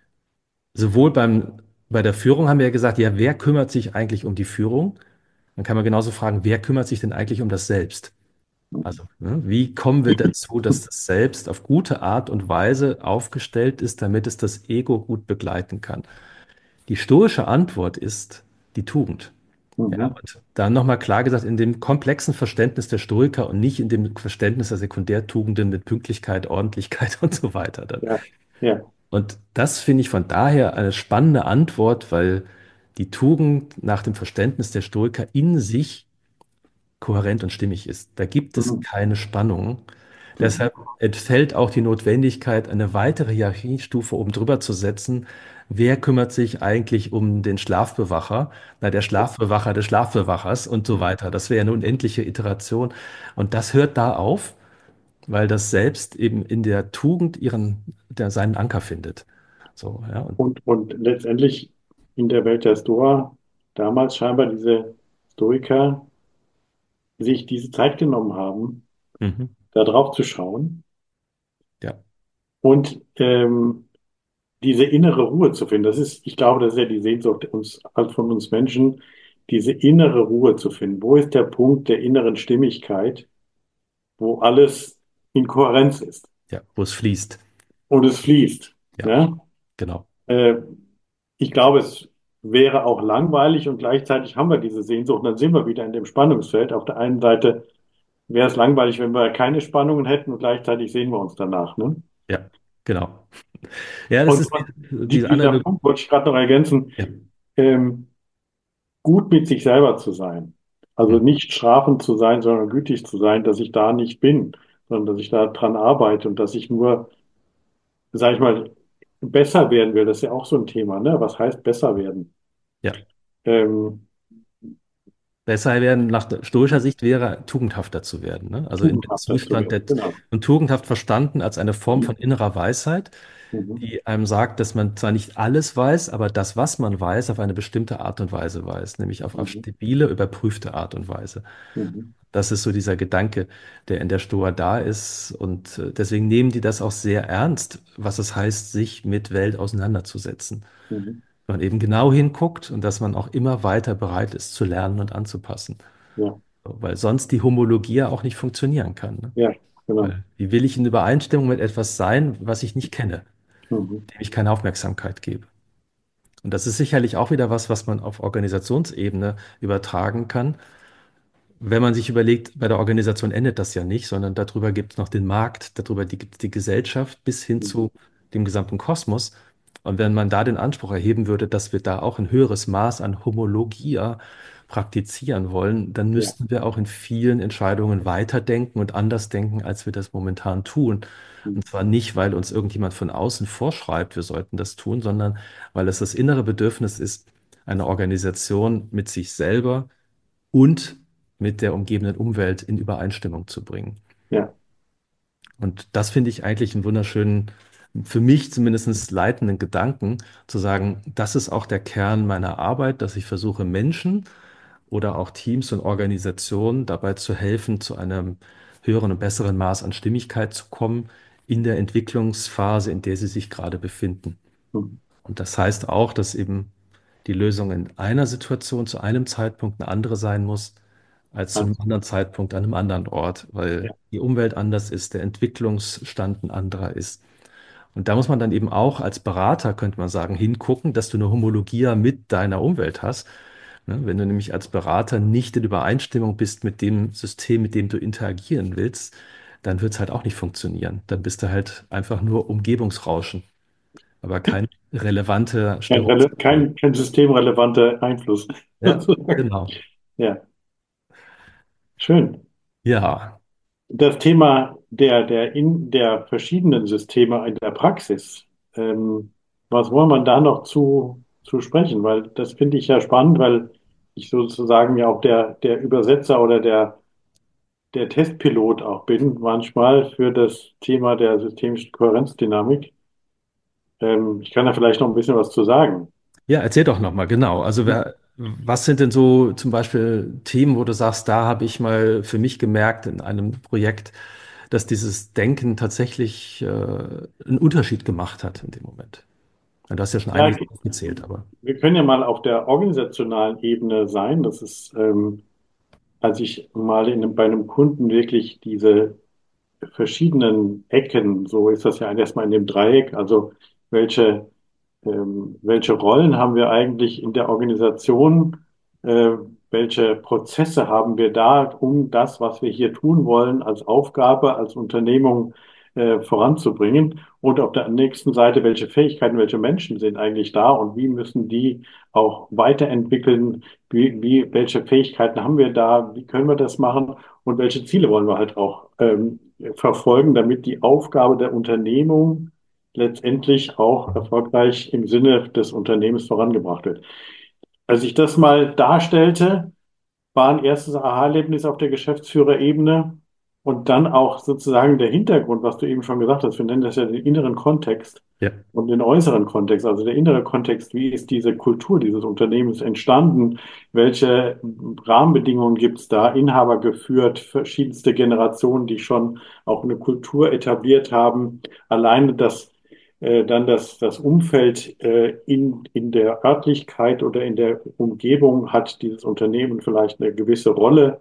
sowohl beim, bei der Führung haben wir ja gesagt, ja, wer kümmert sich eigentlich um die Führung? Dann kann man genauso fragen, wer kümmert sich denn eigentlich um das Selbst? Also, ne, wie kommen wir dazu, dass das Selbst auf gute Art und Weise aufgestellt ist, damit es das Ego gut begleiten kann? Die stoische Antwort ist die Tugend. Ja, Mhm. und dann nochmal klar gesagt, in dem komplexen Verständnis der Stoiker und nicht in dem Verständnis der Sekundärtugenden mit Pünktlichkeit, Ordentlichkeit und so weiter dann. Ja. Ja. Und das finde ich von daher eine spannende Antwort, weil die Tugend nach dem Verständnis der Stoiker in sich kohärent und stimmig ist. Da gibt es Mhm. keine Spannung. Mhm. Deshalb entfällt auch die Notwendigkeit, eine weitere Hierarchiestufe oben drüber zu setzen. Wer kümmert sich eigentlich um den Schlafbewacher? Na, der Schlafbewacher des Schlafbewachers und so weiter. Das wäre eine unendliche Iteration. Und das hört da auf, weil das Selbst eben in der Tugend ihren, der, seinen Anker findet. So, ja, und, Und, und letztendlich in der Welt der Stoa damals scheinbar diese Stoiker sich diese Zeit genommen haben, mhm, da drauf zu schauen ja, und ähm, diese innere Ruhe zu finden. Das ist, ich glaube, das ist ja die Sehnsucht uns, also von uns Menschen, diese innere Ruhe zu finden. Wo ist der Punkt der inneren Stimmigkeit, wo alles in Kohärenz ist ja, wo es fließt. und es fließt? Ja, Ja? genau. Äh, Ich glaube, es wäre auch langweilig und gleichzeitig haben wir diese Sehnsucht. Und dann sind wir wieder in dem Spannungsfeld. Auf der einen Seite wäre es langweilig, wenn wir keine Spannungen hätten und gleichzeitig sehen wir uns danach. Ne? Ja, genau. Ja, das Und, ist und die- die, diese dieser Analogie. Punkt wollte ich gerade noch ergänzen, Ja. ähm, gut mit sich selber zu sein. Also Mhm. nicht strafend zu sein, sondern gütig zu sein, dass ich da nicht bin, sondern dass ich da dran arbeite und dass ich nur, sag ich mal, besser werden will. Das ist ja auch so ein Thema, ne? Was heißt besser werden? Ja. Ähm, Besser werden, nach der- stoischer Sicht wäre, tugendhafter zu werden. Ne? Also in dem tugendhafter zu Zustand der, werden. Genau. und tugendhaft verstanden als eine Form Mhm. von innerer Weisheit, Mhm. die einem sagt, dass man zwar nicht alles weiß, aber das, was man weiß, auf eine bestimmte Art und Weise weiß, nämlich auf, auf Mhm. stabile, überprüfte Art und Weise. Mhm. Das ist so dieser Gedanke, der in der Stoa da ist. Und äh, deswegen nehmen die das auch sehr ernst, was es heißt, sich mit Welt auseinanderzusetzen. Mhm. Man eben genau hinguckt und dass man auch immer weiter bereit ist zu lernen und anzupassen. Ja, So, weil sonst die Homologie ja auch nicht funktionieren kann. Ne? ja, genau. Weil wie will ich in Übereinstimmung mit etwas sein, was ich nicht kenne, Mhm. dem ich keine Aufmerksamkeit gebe? Und das ist sicherlich auch wieder was, was man auf Organisationsebene übertragen kann. Wenn man sich überlegt, bei der Organisation endet das ja nicht, sondern darüber gibt es noch den Markt, darüber gibt es die Gesellschaft bis hin Mhm. zu dem gesamten Kosmos. Und wenn man da den Anspruch erheben würde, dass wir da auch ein höheres Maß an Homologia praktizieren wollen, dann Ja. müssten wir auch in vielen Entscheidungen weiterdenken und anders denken, als wir das momentan tun. Mhm. Und zwar nicht, weil uns irgendjemand von außen vorschreibt, wir sollten das tun, sondern weil es das innere Bedürfnis ist, eine Organisation mit sich selber und mit der umgebenden Umwelt in Übereinstimmung zu bringen. Ja. Und das finde ich eigentlich einen wunderschönen, für mich zumindest leitenden Gedanken, zu sagen, das ist auch der Kern meiner Arbeit, dass ich versuche, Menschen oder auch Teams und Organisationen dabei zu helfen, zu einem höheren und besseren Maß an Stimmigkeit zu kommen in der Entwicklungsphase, in der sie sich gerade befinden. Mhm. Und das heißt auch, dass eben die Lösung in einer Situation zu einem Zeitpunkt eine andere sein muss als zu einem Also, anderen Zeitpunkt an einem anderen Ort, weil ja. die Umwelt anders ist, der Entwicklungsstand ein anderer ist. Und da muss man dann eben auch als Berater, könnte man sagen, hingucken, dass du eine Homologia mit deiner Umwelt hast. Ne? Wenn du nämlich als Berater nicht in Übereinstimmung bist mit dem System, mit dem du interagieren willst, dann wird es halt auch nicht funktionieren. Dann bist du halt einfach nur Umgebungsrauschen, aber kein relevanter Kein, rele- Störungsfaktor. kein, kein systemrelevanter Einfluss. Ja, genau. Ja, schön. Ja, Das Thema der, der, in, der verschiedenen Systeme in der Praxis, ähm, was wollen wir da noch zu, zu sprechen? Weil das finde ich ja spannend, weil ich sozusagen ja auch der, der Übersetzer oder der, der Testpilot auch bin, manchmal für das Thema der systemischen Kohärenzdynamik. Ähm, ich kann da vielleicht noch ein bisschen was zu sagen. ja, erzähl doch nochmal, genau. Also wer, was sind denn so zum Beispiel Themen, wo du sagst, da habe ich mal für mich gemerkt in einem Projekt, dass dieses Denken tatsächlich äh, einen Unterschied gemacht hat in dem Moment? Ja, du hast ja schon Ja, einiges aufgezählt, aber wir können ja mal auf der organisationalen Ebene sein. Das ist, ähm, als ich mal in, einem- bei einem Kunden wirklich diese verschiedenen Ecken, so ist das ja erstmal in dem Dreieck, also welche ähm, welche Rollen haben wir eigentlich in der Organisation? Äh, welche Prozesse haben wir da, um das, was wir hier tun wollen, als Aufgabe, als Unternehmung äh, voranzubringen? Und auf der nächsten Seite, welche Fähigkeiten, welche Menschen sind eigentlich da und wie müssen die auch weiterentwickeln? Wie, wie, welche Fähigkeiten haben wir da? Wie können wir das machen? Und welche Ziele wollen wir halt auch ähm, verfolgen, damit die Aufgabe der Unternehmung letztendlich auch erfolgreich im Sinne des Unternehmens vorangebracht wird. Als ich das mal darstellte, war ein erstes Aha-Erlebnis auf der Geschäftsführerebene und dann auch sozusagen der Hintergrund, was du eben schon gesagt hast. Wir nennen das ja den inneren Kontext ja. und den äußeren Kontext. Also der innere Kontext, wie ist diese Kultur dieses Unternehmens entstanden? Welche Rahmenbedingungen gibt es da? Inhaber geführt, verschiedenste Generationen, die schon auch eine Kultur etabliert haben. Alleine das äh, dann das, das Umfeld äh, in, in der Örtlichkeit oder in der Umgebung hat dieses Unternehmen vielleicht eine gewisse Rolle.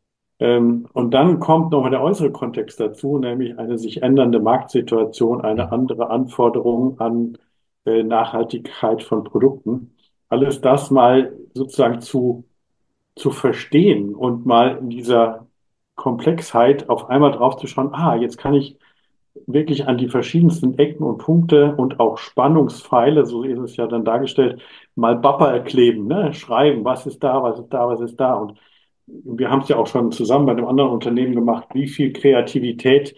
Ähm, und dann kommt noch der äußere Kontext dazu, nämlich eine sich ändernde Marktsituation, eine Mhm. andere Anforderung an äh, Nachhaltigkeit von Produkten. Alles das mal sozusagen zu, zu verstehen und mal in dieser Komplexheit auf einmal drauf zu schauen, ah, jetzt kann ich wirklich an die verschiedensten Ecken und Punkte und auch Spannungspfeile, so ist es ja dann dargestellt, mal Bapper kleben, ne? Schreiben, was ist da, was ist da, was ist da. Und wir haben es ja auch schon zusammen bei einem anderen Unternehmen gemacht, wie viel Kreativität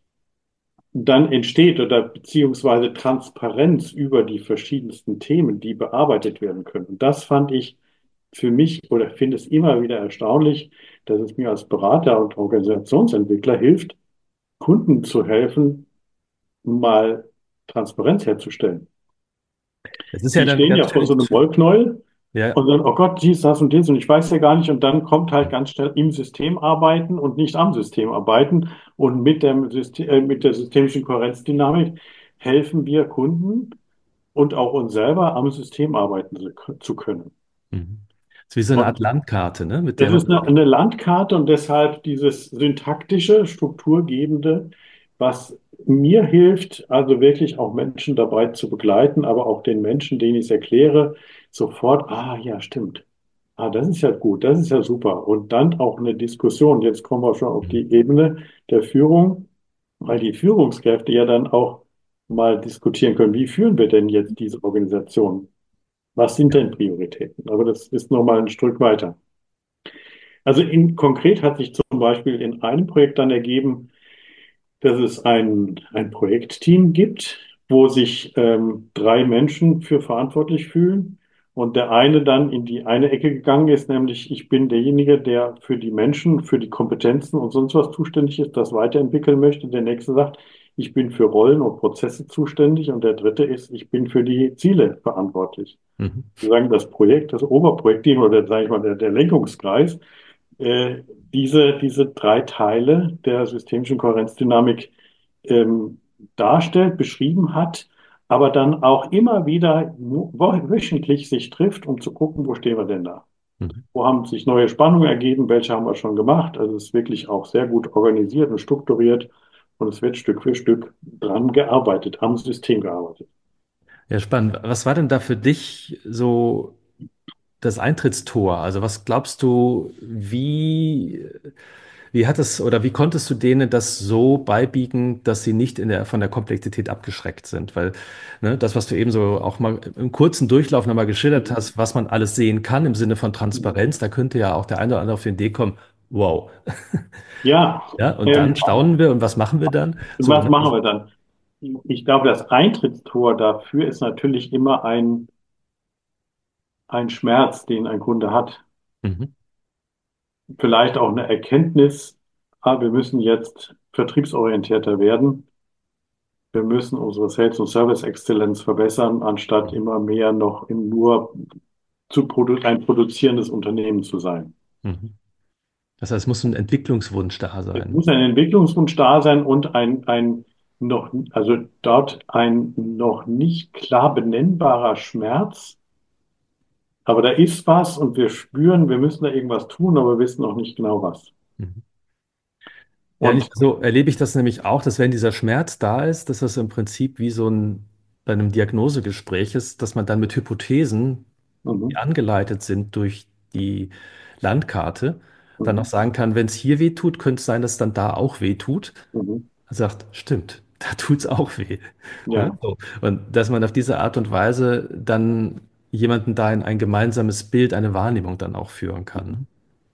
dann entsteht oder beziehungsweise Transparenz über die verschiedensten Themen, die bearbeitet werden können. Und das fand ich für mich oder finde es immer wieder erstaunlich, dass es mir als Berater und Organisationsentwickler hilft, Kunden zu helfen, mal Transparenz herzustellen. Es ist ja Die dann stehen ja ganz vor schön. so einem Wollknäuel Ja, und sagen, oh Gott, dies, das und dies und ich weiß ja gar nicht. Und dann kommt halt ganz schnell im System arbeiten und nicht am System arbeiten. Und mit dem System, äh, mit der systemischen Kohärenzdynamik helfen wir Kunden und auch uns selber am System arbeiten zu zu können. mhm. Es ist wie so eine Art Und Landkarte, ne, mit der das man ist eine, eine Landkarte und deshalb dieses syntaktische, strukturgebende, was mir hilft, also wirklich auch Menschen dabei zu begleiten, aber auch den Menschen, denen ich es erkläre, sofort, ah ja, stimmt. Ah, das ist ja gut, das ist ja super. Und dann auch eine Diskussion. Jetzt kommen wir schon auf die Ebene der Führung, weil die Führungskräfte ja dann auch mal diskutieren können, wie führen wir denn jetzt diese Organisation? Was sind ja. denn Prioritäten? Aber das ist nochmal ein Stück weiter. Also in, konkret hat sich zum Beispiel in einem Projekt dann ergeben, dass es ein, ein Projektteam gibt, wo sich ähm, drei Menschen für verantwortlich fühlen. Und der eine dann in die eine Ecke gegangen ist, nämlich ich bin derjenige, der für die Menschen, für die Kompetenzen und sonst was zuständig ist, das weiterentwickeln möchte. Der nächste sagt, ich bin für Rollen und Prozesse zuständig. Und der dritte ist, ich bin für die Ziele verantwortlich. Mhm. Wir sagen, das Projekt, das Oberprojektteam oder sage ich mal, der, der Lenkungskreis äh, diese, diese drei Teile der systemischen Kohärenzdynamik ähm, darstellt, beschrieben hat, aber dann auch immer wieder wo- wöchentlich sich trifft, um zu gucken, wo stehen wir denn da. Mhm. Wo haben sich neue Spannungen ergeben? Welche haben wir schon gemacht? Also es ist wirklich auch sehr gut organisiert und strukturiert und es wird Stück für Stück dran gearbeitet, am System gearbeitet. Ja, spannend. Was war denn da für dich so das Eintrittstor? Also was glaubst du, wie, wie hat es oder wie konntest du denen das so beibiegen, dass sie nicht in der, von der Komplexität abgeschreckt sind? Weil ne, das, was du eben so auch mal im kurzen Durchlauf nochmal geschildert Mhm. hast, was man alles sehen kann im Sinne von Transparenz, da könnte ja auch der eine oder andere auf die Idee kommen, wow. Ja, Ja, und dann ähm, staunen wir und was machen wir dann? So, was ne? machen wir dann? Ich glaube, das Eintrittstor dafür ist natürlich immer ein, ein Schmerz, den ein Kunde hat. Mhm, Vielleicht auch eine Erkenntnis, ah, wir müssen jetzt vertriebsorientierter werden. Wir müssen unsere Sales- und Service-Exzellenz verbessern, anstatt immer mehr noch in nur zu produ ein produzierendes Unternehmen zu sein. mhm. Das heißt, es muss ein Entwicklungswunsch da Es sein. muss ein Entwicklungswunsch da sein und ein, ein noch, also dort ein noch nicht klar benennbarer Schmerz. Aber da ist was und wir spüren, wir müssen da irgendwas tun, aber wir wissen noch nicht genau was. Mhm. Ja, Und nicht, so erlebe ich das nämlich auch, dass wenn dieser Schmerz da ist, dass das im Prinzip wie so ein bei einem Diagnosegespräch ist, dass man dann mit Hypothesen, die mhm, angeleitet sind durch die Landkarte, dann auch mhm, sagen kann, wenn es hier weh tut, könnte es sein, dass es dann da auch weh tut. mhm, Er sagt, stimmt, da tut es auch weh. Ne? ja. So. Und dass man auf diese Art und Weise dann jemanden da in ein gemeinsames Bild, eine Wahrnehmung dann auch führen kann.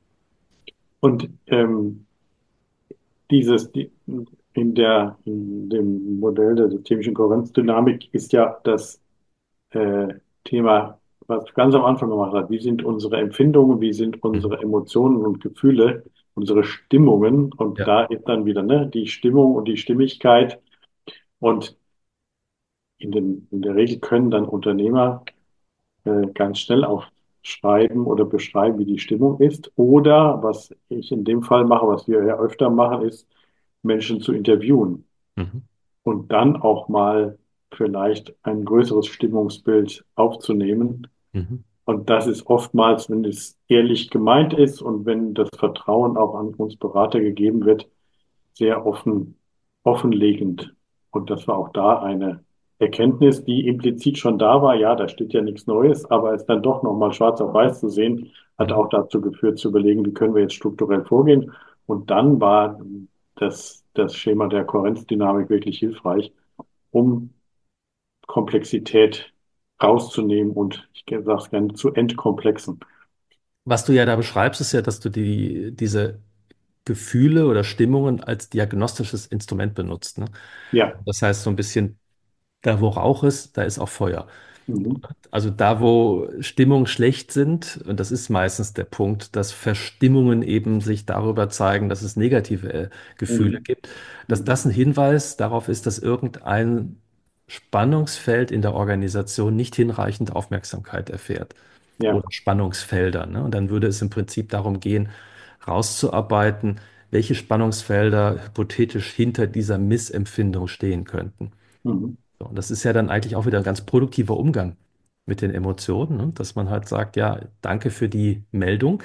Und ähm, dieses, die, in der, in dem Modell der systemischen Kohärenzdynamik ist ja das äh, Thema, was du ganz am Anfang gemacht hast. Wie sind unsere Empfindungen, wie sind Mhm. unsere Emotionen und Gefühle, unsere Stimmungen? Und Ja. da ist dann wieder, ne, die Stimmung und die Stimmigkeit. Und in den, in der Regel können dann Unternehmer äh, ganz schnell auch schreiben oder beschreiben, wie die Stimmung ist. Oder was ich in dem Fall mache, was wir ja öfter machen, ist, Menschen zu interviewen Mhm. und dann auch mal vielleicht ein größeres Stimmungsbild aufzunehmen. Mhm. Und das ist oftmals, wenn es ehrlich gemeint ist und wenn das Vertrauen auch an uns Berater gegeben wird, sehr offen, offenlegend. Und das war auch da eine Erkenntnis, die implizit schon da war. Ja, da steht ja nichts Neues, aber es dann doch nochmal schwarz auf weiß zu sehen, hat Mhm. auch dazu geführt, zu überlegen, wie können wir jetzt strukturell vorgehen. Und dann war das, das Schema der Kohärenzdynamik wirklich hilfreich, um Komplexität rauszunehmen und ich sage es gerne zu entkomplexen. Was du ja da beschreibst, ist ja, dass du die, diese Gefühle oder Stimmungen als diagnostisches Instrument benutzt. Ne? Ja, Das heißt, so ein bisschen, da wo Rauch ist, da ist auch Feuer. mhm. Also da, wo Stimmungen schlecht sind, und das ist meistens der Punkt, dass Verstimmungen eben sich darüber zeigen, dass es negative äh, Gefühle Mhm. gibt, dass Mhm. das ein Hinweis darauf ist, dass irgendein Spannungsfeld in der Organisation nicht hinreichend Aufmerksamkeit erfährt Ja, oder Spannungsfelder. Ne? Und dann würde es im Prinzip darum gehen, rauszuarbeiten, welche Spannungsfelder hypothetisch hinter dieser Missempfindung stehen könnten. mhm. So, und das ist ja dann eigentlich auch wieder ein ganz produktiver Umgang mit den Emotionen, ne? Dass man halt sagt, ja, danke für die Meldung,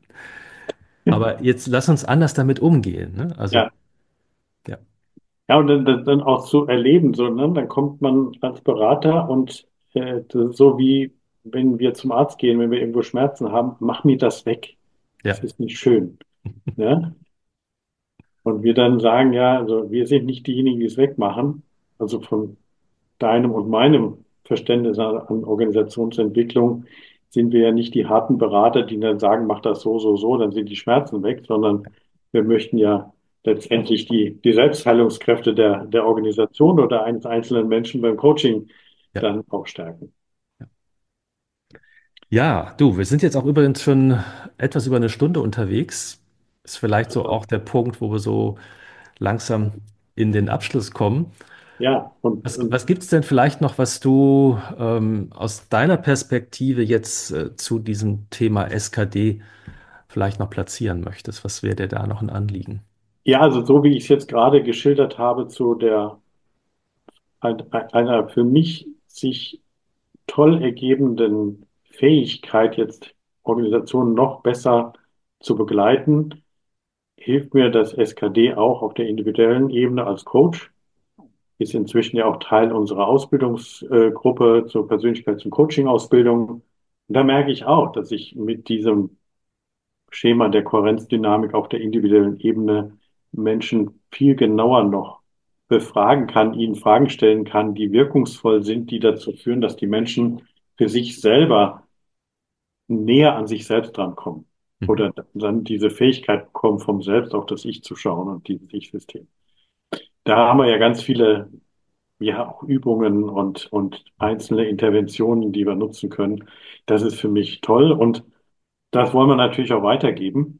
aber jetzt lass uns anders damit umgehen. Ne? Also, Ja. ja, Ja, und dann, dann dann auch zu erleben, so, ne? Dann kommt man als Berater und äh, das- so wie wenn wir zum Arzt gehen, wenn wir irgendwo Schmerzen haben, mach mir das weg. Das ja, ist nicht schön. Ne? Und wir dann sagen, ja, also wir sind nicht diejenigen, die es wegmachen. Also von deinem und meinem Verständnis an, an Organisationsentwicklung sind wir ja nicht die harten Berater, die dann sagen, mach das so, so, so, dann sind die Schmerzen weg, sondern wir möchten ja letztendlich die, die Selbstheilungskräfte der, der Organisation oder eines einzelnen Menschen beim Coaching ja. dann auch stärken. Ja, du, wir sind jetzt auch übrigens schon etwas über eine Stunde unterwegs. Ist vielleicht so Also, auch der Punkt, wo wir so langsam in den Abschluss kommen. ja, und, Was, und was gibt es denn vielleicht noch, was du ähm, aus deiner Perspektive jetzt äh, zu diesem Thema S K D vielleicht noch platzieren möchtest? Was wäre dir da noch ein Anliegen? ja, also so wie ich es jetzt gerade geschildert habe, zu der ein- einer für mich sich toll ergebenden Fähigkeit, jetzt Organisationen noch besser zu begleiten, hilft mir das S K D auch auf der individuellen Ebene als Coach. Ist inzwischen ja auch Teil unserer Ausbildungsgruppe zur Persönlichkeits- und Coaching-Ausbildung. Und da merke ich auch, dass ich mit diesem Schema der Kohärenzdynamik auf der individuellen Ebene Menschen viel genauer noch befragen kann, ihnen Fragen stellen kann, die wirkungsvoll sind, die dazu führen, dass die Menschen für sich selber näher an sich selbst drankommen. Mhm. Oder dann diese Fähigkeit bekommen, vom Selbst auf das Ich zu schauen und dieses Ich-System. Da haben wir ja ganz viele, ja, auch Übungen und, und einzelne Interventionen, die wir nutzen können. Das ist für mich toll und das wollen wir natürlich auch weitergeben.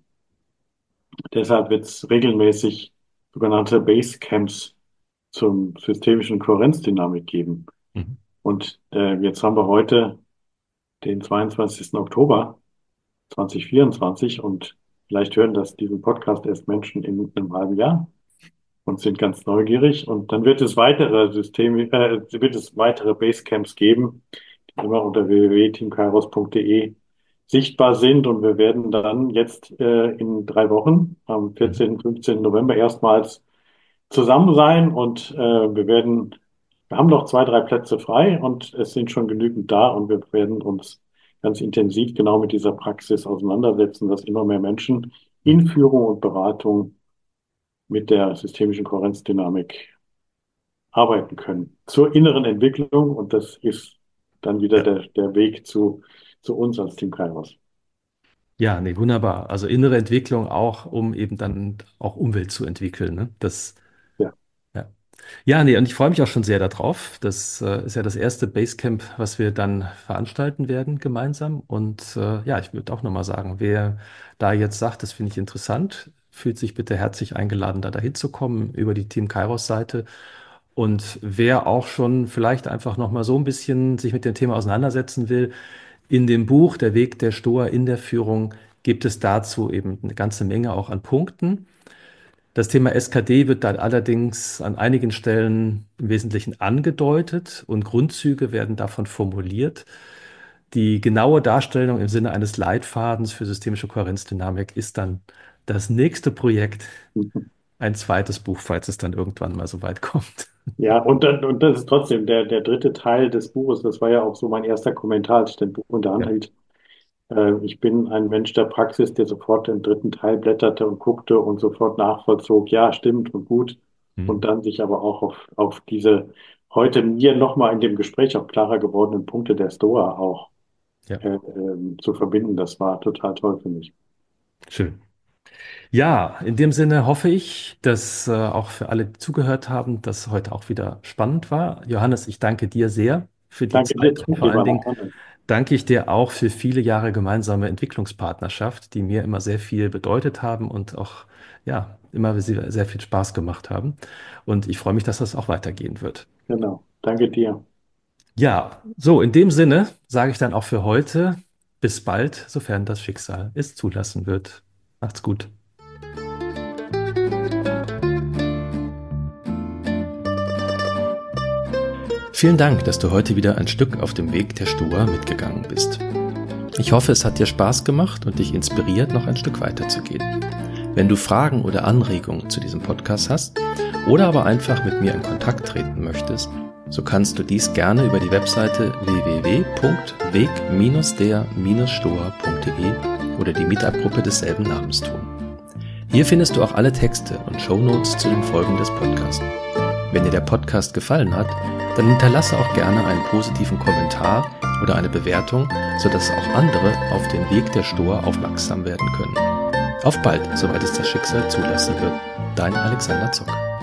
Deshalb wird es regelmäßig sogenannte Basecamps zum systemischen Kohärenzdynamik geben. Mhm. Und äh, jetzt haben wir heute den zweiundzwanzigsten Oktober zweitausendvierundzwanzig und vielleicht hören das diesen Podcast erst Menschen in einem halben Jahr und sind ganz neugierig. Und dann wird es weitere Systeme, äh, wird es weitere Basecamps geben, die immer unter w w w punkt team kairos punkt de sichtbar sind. Und wir werden dann jetzt äh, in drei Wochen, am Mhm. vierzehnten, fünfzehnten November erstmals zusammen sein und äh, wir werden, wir haben noch zwei, drei Plätze frei und es sind schon genügend da und wir werden uns ganz intensiv genau mit dieser Praxis auseinandersetzen, dass immer mehr Menschen in Führung und Beratung mit der systemischen Kohärenzdynamik arbeiten können. Zur inneren Entwicklung und das ist dann wieder Ja. der, der Weg zu, zu uns als Team Kairos. Ja, nee, wunderbar. Also innere Entwicklung auch, um eben dann auch Umwelt zu entwickeln, ne? Das, Ja, ja. Ja, nee, und ich freue mich auch schon sehr darauf. Das äh, ist ja das erste Basecamp, was wir dann veranstalten werden gemeinsam. Und äh, ja, ich würde auch nochmal sagen, wer da jetzt sagt, das finde ich interessant, fühlt sich bitte herzlich eingeladen, da dahin zu kommen über die Team Kairos Seite. Und wer auch schon vielleicht einfach nochmal so ein bisschen sich mit dem Thema auseinandersetzen will, in dem Buch Der Weg der Stoa in der Führung gibt es dazu eben eine ganze Menge auch an Punkten. Das Thema S K D wird dann allerdings an einigen Stellen im Wesentlichen angedeutet und Grundzüge werden davon formuliert. Die genaue Darstellung im Sinne eines Leitfadens für systemische Kohärenzdynamik ist dann das nächste Projekt, ein zweites Buch, falls es dann irgendwann mal so weit kommt. ja, und, dann, und das ist trotzdem der, der dritte Teil des Buches. Das war ja auch so mein erster Kommentar, als ich das Buch in der Hand Ja. hielt. Äh, Ich bin ein Mensch der Praxis, der sofort den dritten Teil blätterte und guckte und sofort nachvollzog, ja, stimmt und gut. Hm. Und dann sich aber auch auf, auf diese heute mir nochmal in dem Gespräch auch klarer gewordenen Punkte der Stoa auch Ja, äh, ähm, zu verbinden. Das war total toll für mich. schön. Ja, in dem Sinne hoffe ich, dass äh, auch für alle, die zugehört haben, dass heute auch wieder spannend war. Johannes, ich danke dir sehr für die Danke dir, Zeit und vor allen lieber Dingen Arne. danke ich dir auch für viele Jahre gemeinsame Entwicklungspartnerschaft, die mir immer sehr viel bedeutet haben und auch ja, immer sehr, sehr viel Spaß gemacht haben. Und ich freue mich, dass das auch weitergehen wird. Genau. Danke dir. Ja, so in dem Sinne sage ich dann auch für heute bis bald, sofern das Schicksal es zulassen wird. Macht's gut. Vielen Dank, dass du heute wieder ein Stück auf dem Weg der Stoa mitgegangen bist. Ich hoffe, es hat dir Spaß gemacht und dich inspiriert, noch ein Stück weiterzugehen. Wenn du Fragen oder Anregungen zu diesem Podcast hast oder aber einfach mit mir in Kontakt treten möchtest, so kannst du dies gerne über die Webseite w w w punkt weg der stoa punkt de oder die Meetup-Gruppe desselben Namens tun. Hier findest du auch alle Texte und Shownotes zu den Folgen des Podcasts. Wenn dir der Podcast gefallen hat, dann hinterlasse auch gerne einen positiven Kommentar oder eine Bewertung, sodass auch andere auf den Weg der Stoa aufmerksam werden können. Auf bald, soweit es das Schicksal zulassen wird. Dein Alexander Zock.